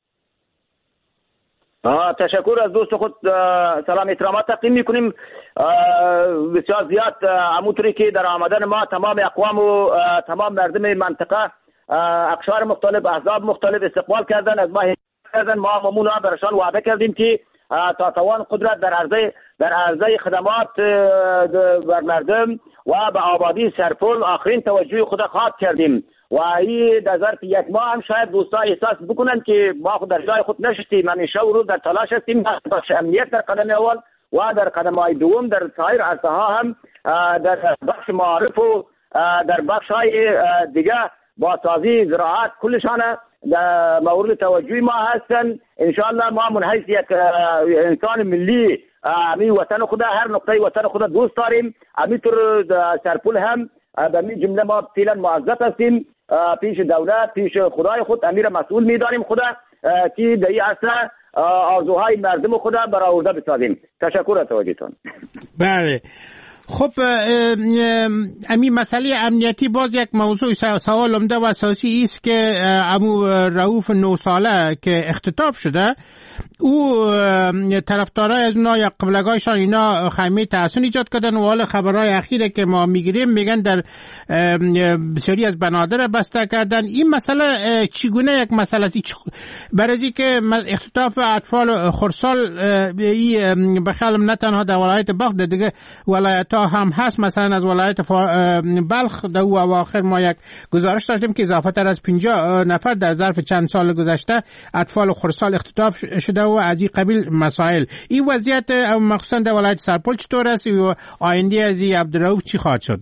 تشکر از دوست خود، سلام احترامات تقدیم میکنیم. بسیار زیاد همونطوری که در آمدن ما تمام اقوام و تمام مردم منطقه اقشار مختلف احزاب مختلف استقبال کردن، از ما کردن. ما ممنون برشان وعده کردیم که تا توان قدرت در عرضه در عرضه خدمات بر مردم و به آبادی سرپل آخرین توجه خود خواهد کردیم. و این در ظرف یک ماه هم شاید دوستا احساس بکنن که ما خود در جای خود نشستیم، من شب و روز در تلاش هستیم بخش امنیت در قدم اول و در قدم های دوم در سایر عرصه ها هم در بخش معارف و در بخش های دیگه بازسازی زراعت کلشان در مورد توجه ما هستن. انشاءالله ما من حیث یک انسان ملی امی وطن خود هر نقطه وطن خود دوست داریم. همینطور سرپل هم به می جمله ما فعلا معذب هستیم پیش دولت، پیش خدای خود امیر مسئول میدانیم خدا که در این عرصه آرزوهای مردم خود برآورده بسازیم. تشکر از توجهتون. بله خب، امی مسئله امنیتی باز یک موضوع سوال عمده و اساسی است که امو رؤوف نه ساله که اختطاف شده، او طرفدارای از اونا یا قبلگاهشان اینا خیمه تحسن ایجاد کردن و حال خبرهای اخیره که ما میگیریم میگن در بسیاری از بنادر بسته کردن. این مسئله چگونه یک مسئله است؟ برای که اختطاف اطفال خردسال به خیالم نه تنها در ولایت بلخ، در دیگه ولایت ها هم هست. مثلا از ولایت بلخ در او اواخر ما یک گزارش داشتیم که اضافه تر از پنجاه نفر در ظرف چند سال گذشته اطفال خردسال اختطاف شده و از این قبیل مسائل. این وضعیت مخصوصا در ولایت سرپل چطور است و آینده از این عبدالرؤوف چی خواهد شد؟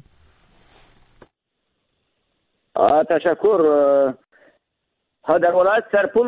تشکر. در ولایت سرپل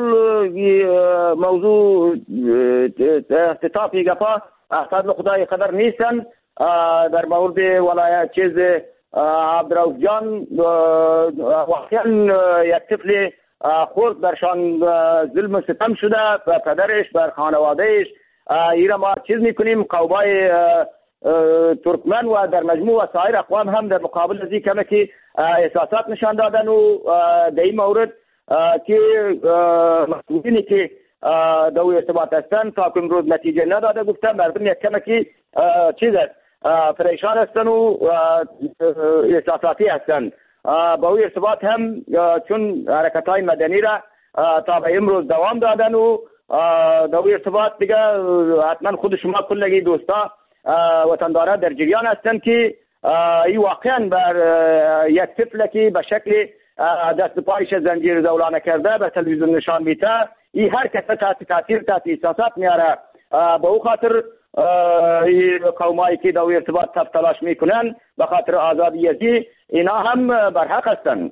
موضوع اختطافی گفا احتاد خدای قدر نیستن. در مورد ولایت چیز عبدالرؤوف جان واقعا یک طفل خورد برشان ظلم و ستم شده، بر پدرش بر خانوادهش. ایرا ما چیز میکنیم قومای ترکمن و در مجموع و سایر اقوام هم در مقابل ازی کمه که احساسات نشان دادن و در این مورد که مسئولینی که در ارتباط هستن تا کن روز نتیجه نداده گفتن مردم یک کمه که چیز است پریشان هستن و احساساتی هستن. با او ارتباط هم چون حرکت های مدنی را تا به امروز دوام دادن و در او ارتباط دیگه حتما خود شما کلگی دوستا وطنداران در جریان هستن که این واقعا بر یک طفل که به شکل دست پایش زنجیر زولانه کرده به تلویزیون نشان میده، این هر کس تحت تاثیر تحت احساسات میاره. به او خاطر قومایی که در ارتباط تلاش میکنن به خاطر آزادی ازی اینا هم برحق هستن.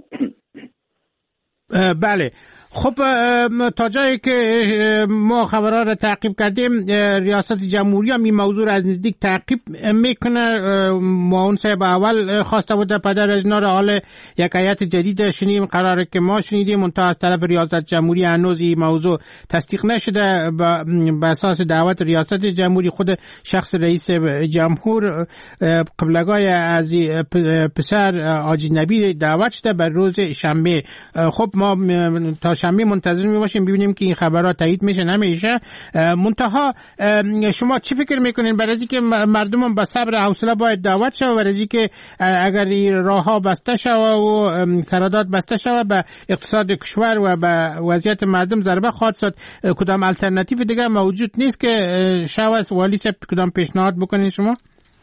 بله خب، تا جایی که ما خبرها را تعقیب کردیم ریاست جمهوری هم این موضوع را از نزدیک تعقیب میکنه. معاون صاحب اول خواسته بود پدر اجنا را، حال یک هیئت جدید شنیدیم قراره که ما شنیدیم منتها از طرف ریاست جمهوری هنوز این موضوع تصدیق نشده. به اساس دعوت ریاست جمهوری خود شخص رئیس جمهور قبلگاه از پسر حاجی نبی دعوت شده بر روز شنبه. خب ما تا شنبه منتظر می باشیم ببینیم که این خبرات تایید میشه نمیشه. منتها شما چی فکر میکنین برای اینکه مردم با صبر حوصله باید دعوت شوه، برای اینکه اگر راه ها بسته شوه و سرادات بسته شوه به اقتصاد کشور و به وضعیت مردم ضربه خواهد زد، کدام الटरनेटिव دیگه موجود نیست که شوه والی صاحب کدام پیشنهاد بکنین شما؟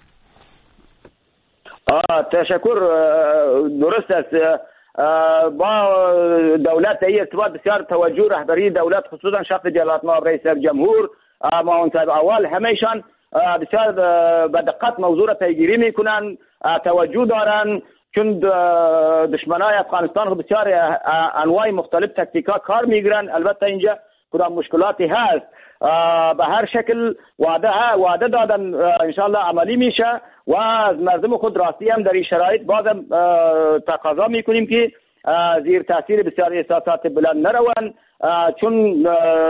آه تشکر. درست است. با دولت ای ارتباط بسیار توجه رهبری دولت خصوصا شخص جلالت مآب رئیس جمهور معاون صاحب اول همیشان بسیار به دقت موضوع را پیگیری میکنن، توجه دارن چون دشمنای افغانستان خود بسیار انواع مختلف تکتیکا کار میگیرن. البته اینجا کدام مشکلاتی هست به هر شکل وعده وعده دادن انشالله عملی میشه و از مردم خود راستی هم در این شرایط بازم تقاضا میکنیم که زیر تاثیر بسیار احساسات بلند نروند، چون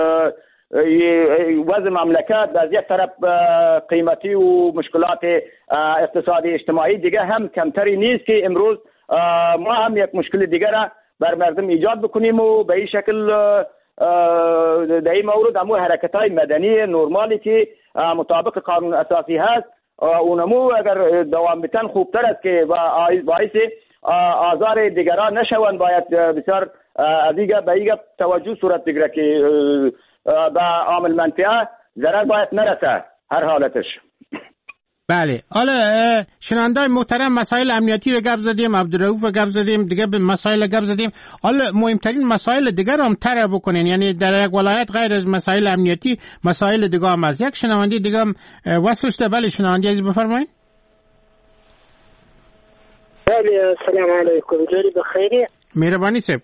وضع مملکت از یک طرف قیمتی و مشکلات اقتصادی اجتماعی دیگه هم کمتری نیست که امروز ما هم یک مشکل دیگر را بر مردم ایجاد بکنیم و به این شکل در این مورد امو حرکت های مدنی نرمالی که مطابق قانون اساسی هست اونمو اگر دوام بتن خوبتر است که باعث آزار دیگران نشوند. باید بسیار از دیگه به ایگه توجه صورت بگیره که به عامل منطقه ضرر باید نرسه هر حالتش. بله، حالا شنوندای محترم مسائل امنیتی رو گپ زدیم، عبدالرؤوف رو گپ زدیم، دیگه به مسائل گپ زدیم. حالا مهمترین مسائل دیگر هم طرح بکنین، یعنی در یک ولایت غیر از مسائل امنیتی مسائل دیگه هم از یک شنونده دیگه هم وصل شده. بله شنونده عزیز بفرمایید. بله سلام علیکم، جوری بخیری؟ مهربانی صاحب.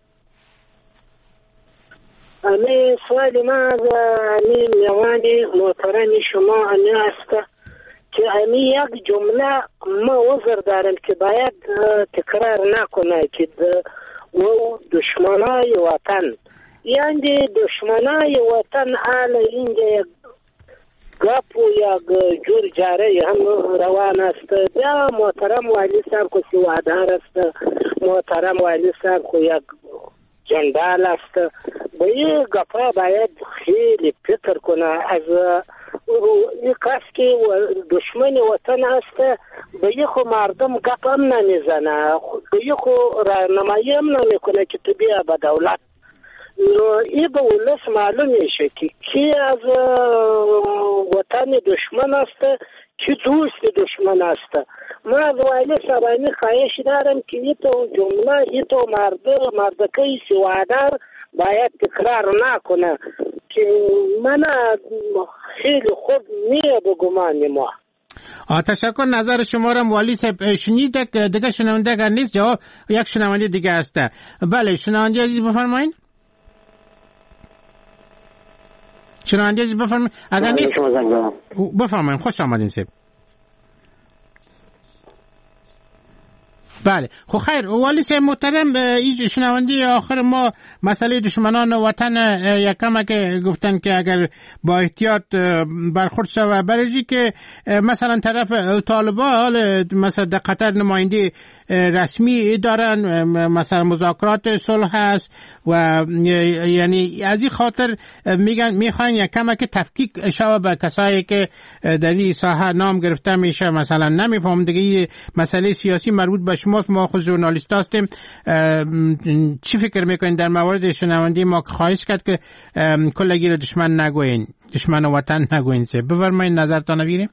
امی سوال ما از امی میوانی محترم شما امی است که امی یک جمله ما وزر دارم که باید تکرار نکنه که و دشمنای وطن، یعنی دشمنای وطن حال اینجا یک گپ و یک جور جاره هم روان است. یا محترم والی صاحب کو سوادار است، محترم والی صاحب کو یک جندال است. به این گپا باید خیلی فکر کنه. از این کس که دشمن وطن است به این خو مردم گپ هم نمیزنه، به این خو راهنمایی هم نمیکنه که تو بیا به دولت. این به ولس معلوم میشه که کی از وطن دشمن است، کی دوست دشمن است. ما از والی سبانی خواهش دارم که این تو جمله این تو مرد مردکی سوادار باید تکرار نکنه که من خیلی خوب نیه به گمان ما. تشکر، نظر شما را والی صاحب شنید. دیگه شنونده اگر نیست جواب یک شنونده دیگه هسته. بله شنونده عزیز بفرمایید. شنونده عزیز بفرمایید. اگر نیست بفرمایید. خوش آمدین صاحب. بله خب خیر والی صاحب محترم، این شنونده آخر ما مسئله دشمنان وطن یکم که گفتن که اگر با احتیاط برخورد شوه برای که مثلا طرف طالبان مثلا در قطر نماینده رسمی دارن، مثلا مذاکرات صلح هست و یعنی از این خاطر میگن میخوان یکم که تفکیک شوه به کسایی که در این ساحه نام گرفته میشه. مثلا نمیفهم دیگه مسئله سیاسی مربوط به شماست، ما خود ژورنالیست هستیم. چی فکر میکنین در مورد شنونده ما که خواهش کرد که کلگی رو دشمن نگوین، دشمن وطن نگوین؟ سه بفرمایید نظرتان بگیریم.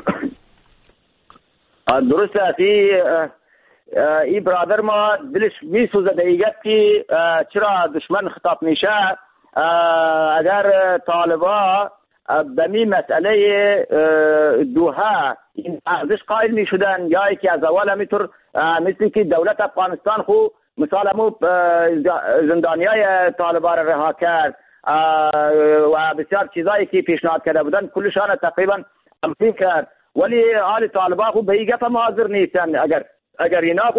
درست است. این برادر ما دلش میسوزه دیگه که چرا دشمن خطاب میشه. اگر طالبا به می مسئله دوحه این ارزش قائل می شدن یا که از اول همینطور مثل که دولت افغانستان خو مثال همو زندانیای طالبا را رها کرد و بسیار چیزایی که پیشنهاد کرده بودن کلشان تقریبا تمثیل کرد، ولی حال طالبا خو به این گپ حاضر نیستن. اگر اگر اینا خو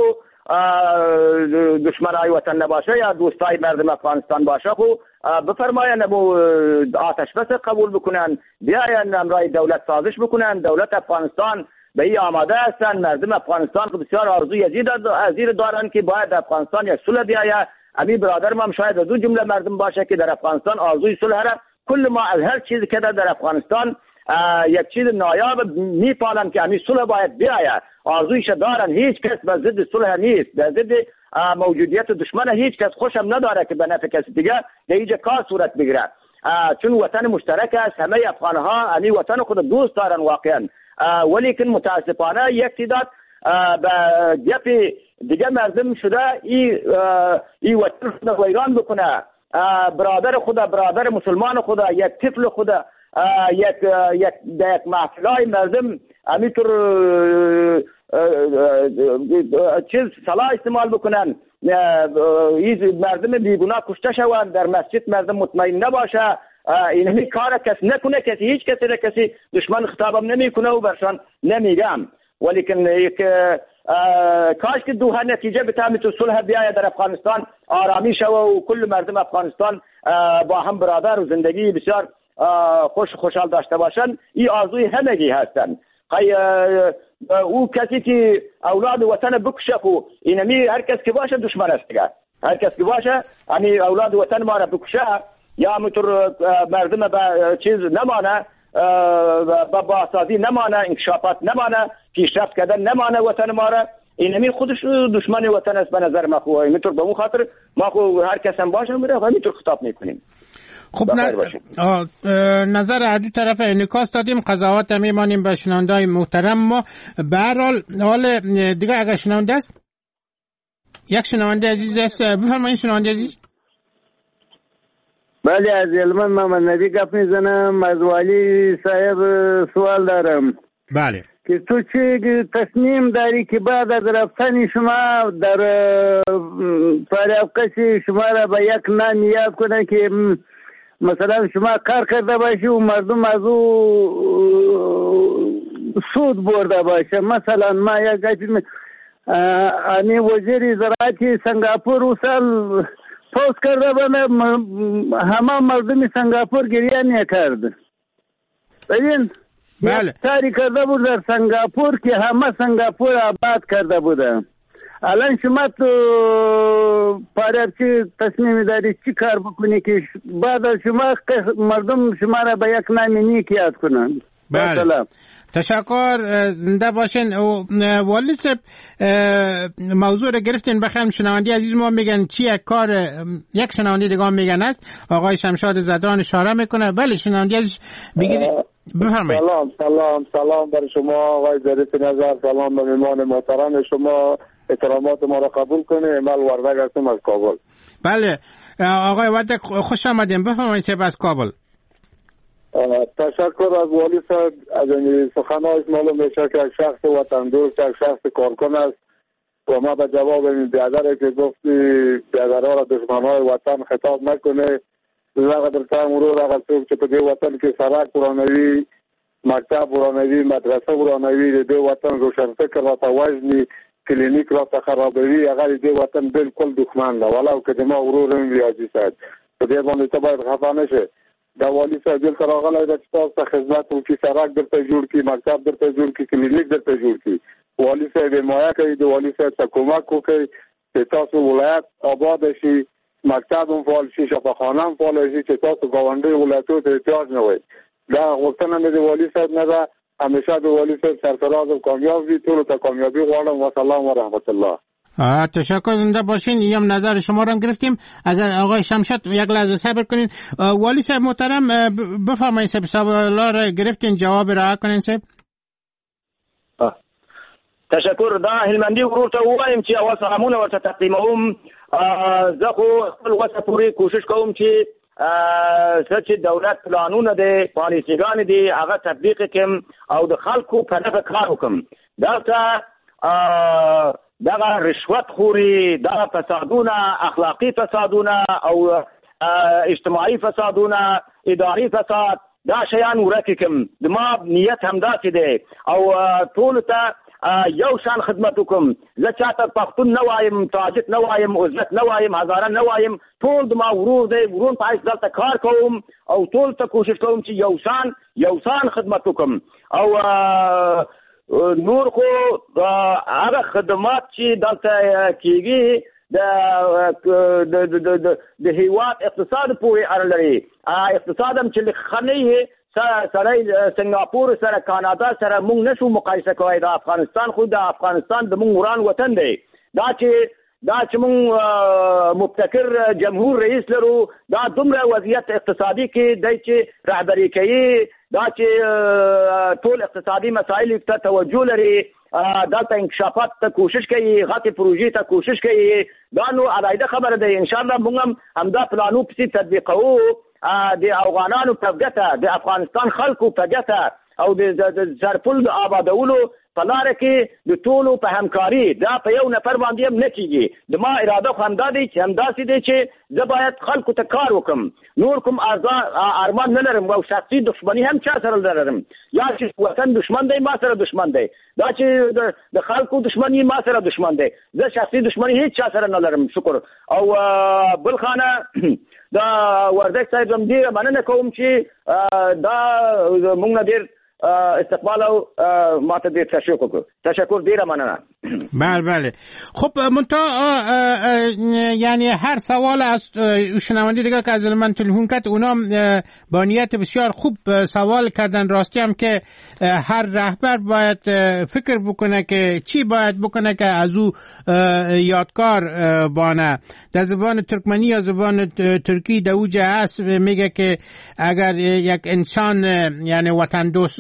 دشمنای وطن نباشه یا دوستای مردم افغانستان باشه خو بفرماین ابو آتش بس قبول بکنن، بیاین امرای دولت سازش بکنن. دولت افغانستان به این آماده هستن. مردم افغانستان خو بسیار آرزوی عزیز دارن که باید افغانستان یک صلح بیاید. امی برادر ما هم شاید از دو جمله مردم باشه که در افغانستان آرزوی صلح را کل ما از هر چیزی که در افغانستان یک چیز نایاب میپالن که امی صلح باید بیاید. آرزویش دارن. هیچ کس به ضد صلح نیست، به ضد موجودیت دشمن هیچ کس خوشم نداره که به نفع کسی دیگه در اینجا کار صورت بگیره، چون وطن مشترک است. همه افغان ها امی وطن خود دوست دارن واقعا، ولی که متاسفانه یک تعداد به گپ دیگه مردم شده این ای وطن خود ویران بکنه. برادر خود، برادر مسلمان خود، یک طفل خود، یک یک یک محفلای مردم همینطور چیز سلاح استعمال بکنن، این مردم بیگناه کشته شوند، در مسجد مردم مطمئن نباشه، این کار کسی نکنه، کسی هیچ کسی را کسی دشمن خطابم نمیکنه و برشان نمیگم. ولیکن یک کاش که دوها نتیجه بتامه تو صلح بیاید در افغانستان، آرامی شوه و کل مردم افغانستان با هم برادر و زندگی بسیار خوش خوشحال داشته باشند. این آرزوی همگی هستند. او کسی که اولاد وطن بکشه خو اینمی هر کس که باشه دشمن است دیگه. هر کس که باشه یعنی اولاد وطن ما را بکشه یا مطور مردم با چیز نمانه، با باسازی نمانه، انکشافات نمانه، پیشرفت کردن نمانه وطن ما را، اینمی خودش دشمن وطن است به نظر ما. خو اینطور به اون خاطر ما خو هر کس هم باشه میره و اینطور خطاب میکنیم. خب نظر هر دو طرف انعکاس دادیم، قضاوت میمانیم به شنونده‌های محترم ما. به هر حال حال دیگه اگر شنونده است، یک شنونده عزیز است، بفرمایید شنونده عزیز. بله از علمان محمد نبی گپ میزنم، از والی صاحب سوال دارم. بله که تو چه تصمیم داری که بعد از رفتن شما در فارغ شما را به یک نام یاد کنه که مثلا شما کار کرده باشی و مردم از او سود برده باشه. مثلا ما یک انی وزیر زراعت سنگاپور و سال پوست کرده بانه، همه مردم سنگاپور گریه نکرد. ببین بله کاری کرده بود در سنگاپور که همه سنگاپور آباد کرده بوده. الان شما تو پاره چی تصمیم داری چی کار بکنی که بعد از شما مردم شما را به یک نام نیک یاد کنن؟ بله تشکر، زنده باشین. والی صاحب موضوع را گرفتین، بخیر شنوندی عزیز ما میگن چی یک کار، یک شنوندی دیگه هم میگن است، آقای شمشاد زدران اشاره میکنه. بله شنوندی عزیز بگیری بفرمایید. سلام سلام سلام بر شما آقای ظریف نظر، سلام به مهمان محترم شما، احترامات ما را قبول کنه. امال وردگ هستم از کابل. بله آقای وردگ خوش آمدین، بفرمایید صاحب از کابل. تشکر از والی صاحب. از این سخنهایش معلوم میشه که یک شخص وطن دوست، یک شخص کارکن است و ما به جواب این بیادره که گفتی بیادرها را دشمنهای وطن خطاب نکنه. لغا در تایم رو لغا سوک چه پده وطن که سرک برانوی، مکتب برانوی، مدرسه برانوی، ده وطن روشنفکر را تا وجنی، کلینیک را تا خرابوی، اگر ده وطن بالکل دشمن ده ولو که دما غرور این ریاضی ساید پده بانده تا باید خفا نشه. دا والی صاحب دل تر آغلای دا چطاس تا خدمت و کی سرک در تا جور کی، مکتب در تا جور کی، کلینیک در تا جور کی. والی صاحب مایا کهی دا والی صاحب تا کمک کو کهی که تاسو ولایت آباد شی، مکتب هم فعال شي، شفاخانه هم فعال شي، چې تاسو ګاونډي ولایتونو ته احتیاج نه وي. دا غوښتنه مې د والي صاحب نه ده، همیشه د والي صاحب سرفراز او کامیاب وي. ټولو ته کامیابي غواړم. و سلام و رحمت الله. تشکر، زنده باشین. این نظر شما رو هم گرفتیم. اگر آقای شمشاد یک لحظه صبر کنین. والی صاحب محترم بفرمایید، صاحب سوالا را گرفتین، جواب را کنین صاحب. تشکر. دا هلمندي ورور ته وایم چې اول سلامونه ورته تقدیموم. زه خو خپل وسه پورې کوشش کوم چې څه چې دولت پلانونه دي، پالیسیګانې دي، هغه تطبیق کړم او د خلکو په نفع کار وکړم. دلته دغه رشوت خوري، دغه فسادونه، اخلاقي فسادونه او اجتماعي فسادونه، اداري فساد، دا شیان ورکې کړم. زما نیت همداسې دی او ټولو ته یو شان خدمت وکم. زه چاته پښتون نه وایم، تاجک نه وایم، ازبک نه وایم، هزاره نه وایم. ټول د ما ورور دی، ورور په حیث دلته کار کوم او ټول ته کوشش کوم چې یو شان یو شان خدمت وکم. او نور خو هغه خدمات چې دلته کیږي د هیواد اقتصاد پورې اړه لري. اقتصاد هم چې خنی سره سنگاپور سره کانادا سره مونږ نشو مقایسه کوي. د افغانستان خو د افغانستان د مونږ وران وطن دی. دا چې دا چې مونږ مبتکر جمهور رئیس لرو، دا دومره وضعیت اقتصادي کې دی چې رهبري کوي، دا چې ټول اقتصادي مسایل ته توجه لري، دلته انکشافات ته کوشش کوي، غټې پروژې ته کوشش کوي. دا نو علاوه خبره ده. ان شاء الله مونږ هم همدا پلانو پسې تطبیقوو د افغانانو په ګټه، د افغانستان خلکو په ګټه او د سرپل د آبادولو په لاره کې د ټولو په همکاري دا په یو نفر باندې هم نه کیږي. د ما اراده خو همدا دی چې همداسې دی چې زه باید خلکو ته کار وکړم، نور کوم ارمان نه لرم او شخصي دښمني هم چا سره نه لرم. یا چې وطن دښمن دی ما سره دښمن دی، دا چې د خلکو دښمني ما سره دښمن دی، زه شخصي دښمني هیڅ چا سره نه لرم. شکر. او بل خانه دا وردګ صاحب هم ډېره مننه کوم چې دا موږ نه ډېر استقبال او ماته ډېر تشکر وکړو. تشکر، ډېره مننه. بله بله. خب منتها یعنی هر سوال از شنونده دیگه که از من تلفن کرد اونا با نیت بسیار خوب سوال کردن. راستی هم که هر رهبر باید فکر بکنه که چی باید بکنه که از او یادگار بانه. در زبان ترکمنی یا زبان ترکی در اوجه هست میگه که اگر یک انسان یعنی وطن دوست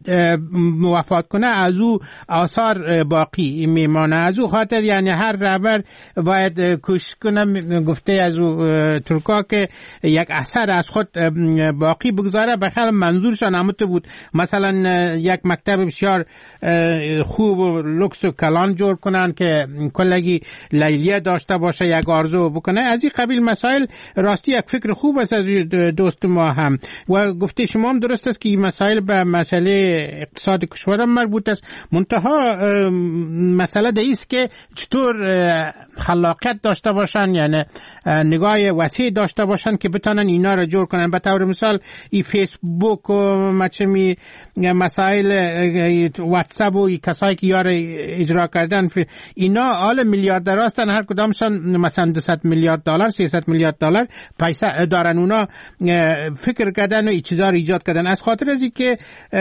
وفات کنه از او آثار باقی میمانه. از او خاطر یعنی هر رهبر باید کوشش کنه، گفته از او ترکا که یک اثر از خود باقی بگذاره. بخیر منظورشان همت بود مثلا یک مکتب بسیار خوب و لوکس و کلان جور کنن که کلگی لیلیه داشته باشه، یک آرزو بکنه. از این قبیل مسائل راستی یک فکر خوب است از دوست ما هم. و گفته شما هم درست است که این مسائل به مسئله اقتصاد کشور هم مربوط است. منتها مسئله دیست که چطور خلاقیت داشته باشن، یعنی نگاه وسیع داشته باشن که بتانن اینا را جور کنن. به طور مثال ای فیسبوک و مچمی مسائل واتساپ و کسایی که یار اجرا کردن اینا آل میلیاردر هستن، هر کدامشان مثلا دویست میلیارد دلار سیصد میلیارد دلار پیسه دارن. اونا فکر کردن و چیزا ایجاد کردن. از خاطر از که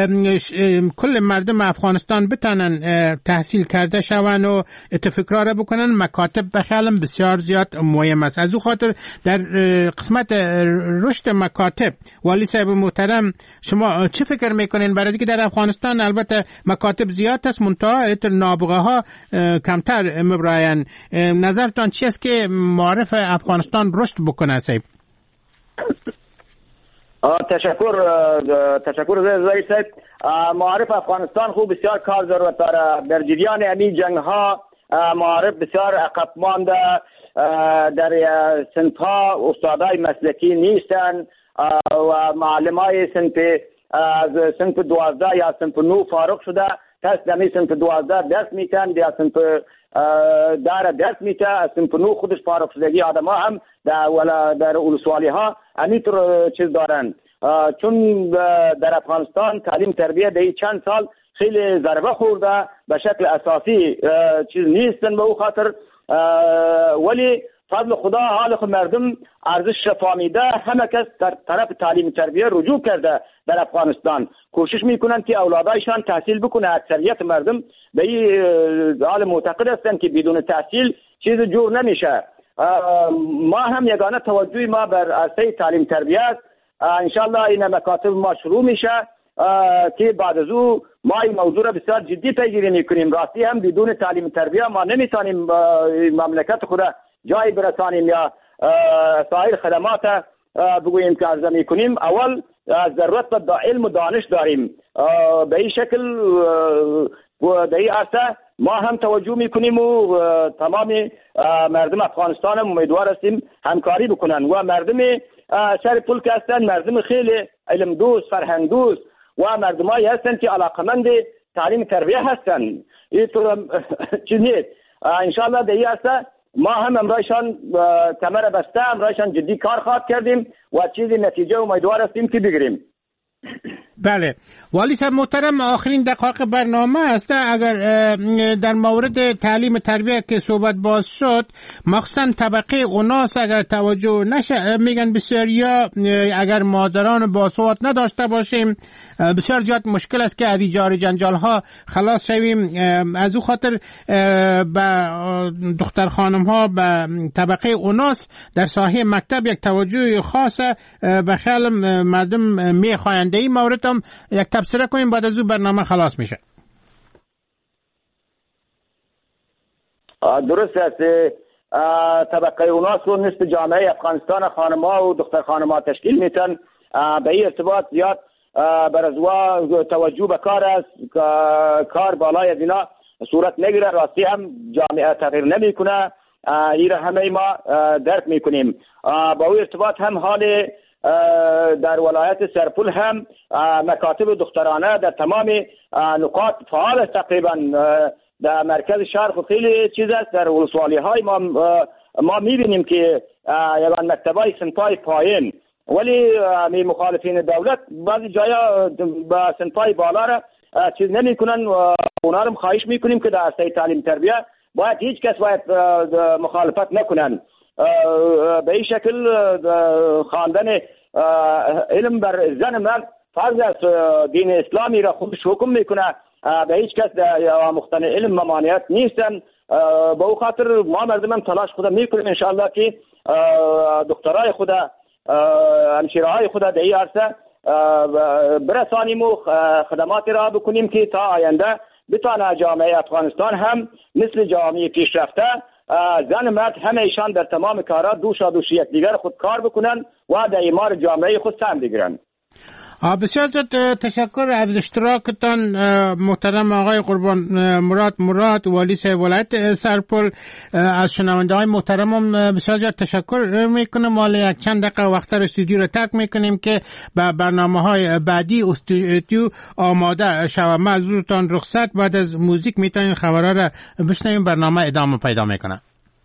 کل مردم افغانستان بتانن تحصیل کرده شون و اتفاقا را بکنن، مکاتب بخیالم بسیار زیاد مهم است. از او خاطر در قسمت رشد مکاتب والی صاحب محترم شما چه فکر میکنین؟ برای اینکه در افغانستان البته مکاتب زیاد است منتها نابغه ها کمتر مبراین. نظرتان چی است که معارف افغانستان رشد بکنه صاحب؟ تشکر تشکر زایی صاحب. معارف افغانستان خوب بسیار کار ضرورت داره. در جریان همین جنگ ها معارف بسیار عقب مانده، در صنف ها استادای مسلکی نیستن و معلمای صنف از صنف دوازده یا صنف نو فارغ شده تست دمی صنف دوازده درس میتن، یا صنف داره درس میته، از صنف نو خودش فارغ شدگی آدم ها هم در, ولا در اولسوالی ها همینطور چیز دارن. چون در افغانستان تعلیم تربیه در چند سال خیلی ضربه خورده، به شکل اساسی چیز نیستن. به او خاطر ولی فضل خدا حال خود مردم ارزش فهمیده، همه کس در طرف تعلیم تربیه رجوع کرده. در افغانستان کوشش میکنن که اولادایشان تحصیل بکنه. اکثریت مردم به این حال معتقد هستند که بدون تحصیل چیز جور نمیشه. ما هم یگانه توجه ما بر عرصه تعلیم تربیه است. انشالله این مکاتب ما شروع میشه که بعد از او ما این موضوع را بسیار جدی پیگیری میکنیم. راستی هم بدون تعلیم تربیه ما نمیتونیم مملکت خود جای برسانیم یا سایر خدمات بگوییم که عرضه میکنیم. اول ضرورت به علم و دانش داریم. به این شکل به این عرصه ما هم توجه میکنیم و تمام مردم افغانستان هم امیدوار هستیم همکاری بکنن. و مردم شهر پل که هستن مردم خیلی علم دوست، فرهنگ دوست و مردمایی هستن که علاقمند تعلیم تربیه هستن. این طور چیز نیست. انشاءالله در این عرصه ما هم امرایشان کمر بسته امرایشان جدی کار خواهد کردیم و چیزی نتیجه امیدوار هستیم که بگیریم. بله والی صاحب محترم، آخرین دقایق برنامه است. اگر در مورد تعلیم تربیه که صحبت باز شد، مخصوصا طبقه اوناس اگر توجه نشه، میگن بسیاریا اگر مادران باسواد نداشته باشیم بسیار زیاد مشکل است که از جار جنجال ها خلاص شویم. از او خاطر به دختر خانم ها به طبقه اوناس در ساحه مکتب یک توجه خاص به خیال مردم میخواهند. این مورد هم یک تبصره کنیم بعد از او برنامه خلاص میشه. درست است. طبقه اوناس رو نصف جامعه افغانستان خانم ها و دختر خانم ها تشکیل میتن. به این ارتباط زیاد برزوا توجه به کار است، کار بالای از اینا صورت نگیره، راستی هم جامعه تغییر نمیکنه. این را همه ما درک میکنیم. با او ارتباط هم حال در ولایت سرپل هم مکاتب دخترانه در تمام نقاط فعال است. تقریبا در مرکز شهر خیلی چیز است. در ولسوالی های ما ما میبینیم که یعنی مکتبای سنفای پایین، ولی می مخالفین دولت بعضی جایا با سنفای بالا را چیز نمیکنن و اونا رو خواهش میکنیم که در عرصه تعلیم تربیه باید هیچ کس باید مخالفت نکنن. به این شکل خواندن علم بر زن مرد فرض است. دین اسلامی را خودش حکم میکنه، به هیچ کس در مختن علم ممانعت نیستن. به او خاطر ما مردم هم تلاش خود میکنیم انشاءالله که دکترای خود همشیره های خود در این عرصه برسانیم و خدمات را بکنیم که تا آینده بتانه جامعه افغانستان هم مثل جامعه پیشرفته زن مرد همه ایشان در تمام کارها دوشا دوشی یک دیگر خود کار بکنن و در ایمار جامعه خود سهم بگیرن. بسیار زیاد تشکر از اشتراکتان محترم آقای قربان مراد مراد والی صاحب ولایت سرپل. از شنونده های محترمم بسیار زیاد تشکر میکنم. والا یک چند دقیقه وقت استودیو رو ترک میکنیم که به برنامه های بعدی استودیو آماده شوم. معذورتان رخصت، بعد از موزیک میتونین خبرها رو بشنویم. برنامه ادامه پیدا میکنه.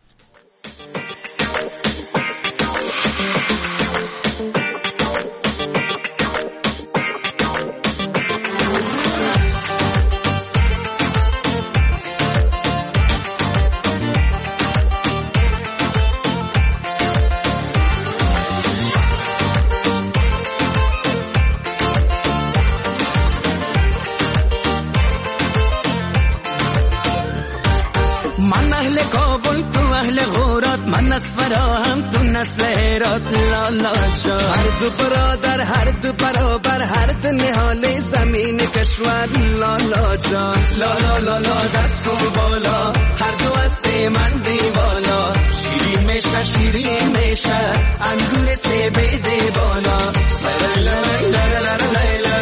نسفراهم تو نسل هرات لالا جا، هر دو برادر هر دو برابر هر دو نهال زمین کشور لالا جا. لالا لالا دست کن بالا، هر دو از من دیوالا، شیرین میشه شیرین میشه انگور سیب دیوالا. لا لا لا لا لا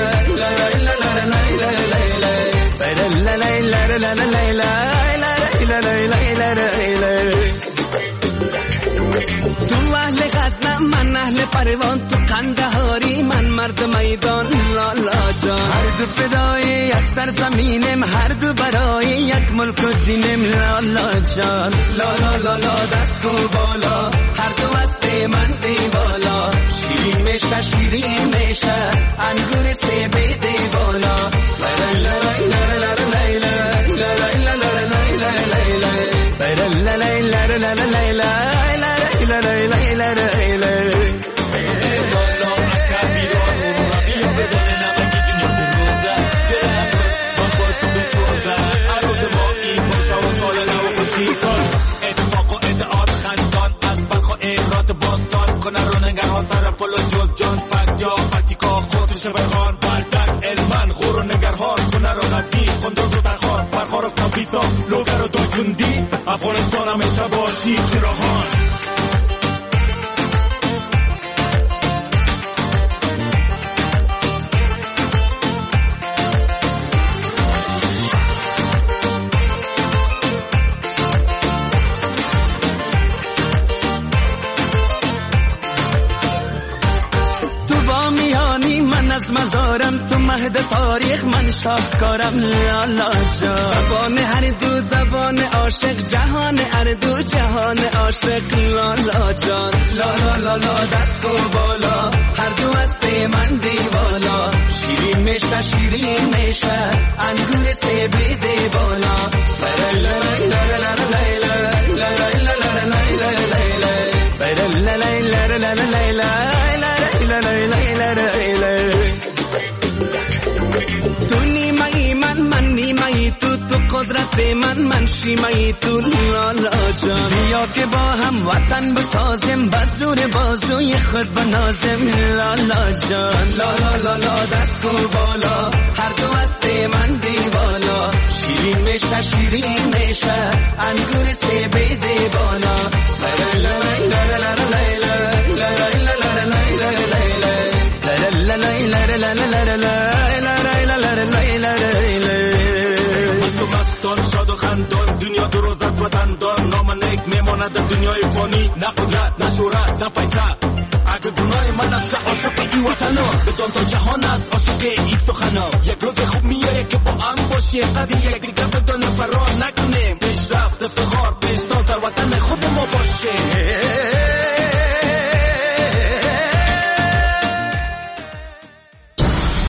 تو اهل غزنم من اهل پروان، تو قندهاری من مرد میدان لالا جان. هر دو فدای یک سرزمینم، هر دو برای یک ملک و دینم لالا جان. لالا لالا دست کو بالا، هر دو است من دیوالا، شیرین میشه شیرین میشه انگور سیب دیوالا. لا لا لا لا لوگر و داکندی افغانستان همیشه باشی چراغان. از مزارم تو مهد تاریخ من شاهکارم لالا جا. زبان هر دو زبان عاشق، جهان هر دو جهان عاشق لالا جان. لالا لالا دست کو بالا، هر دو است من دیوالا، شیرین میشه شیرین میشه انگور سیب دیوالا. لا لا لا لا تو نیمه من من نیمه تو، تو قدرت من من شیمه تو لالا جان. یا که با هم وطن بسازم، بزور بازوی خود بنازم لالا جان. لالا لالا دست کو بالا، هر دو است من دیوالا، شیرین میشه شیرین میشه انگور سیب دیوالا. لا لا لا لا لا لا لا لا لا لا لا لا لا لا لا لا لره لره لره لره لره لره لره مست و مستان شاد و خندان دنیا دو روز است و دندان نام نیک میماند در دنیای فانی نه قدرت نه شهرت نه پیسه اگه گناه من است عاشق ای وطنا بدان تا جهان است عاشق ای سخنا یک روز خوب میایه که با هم باشیم قدر یک دیگر بدان فرار نکنیم پیشرفت افتخار پیشتان در وطن خود ما باشه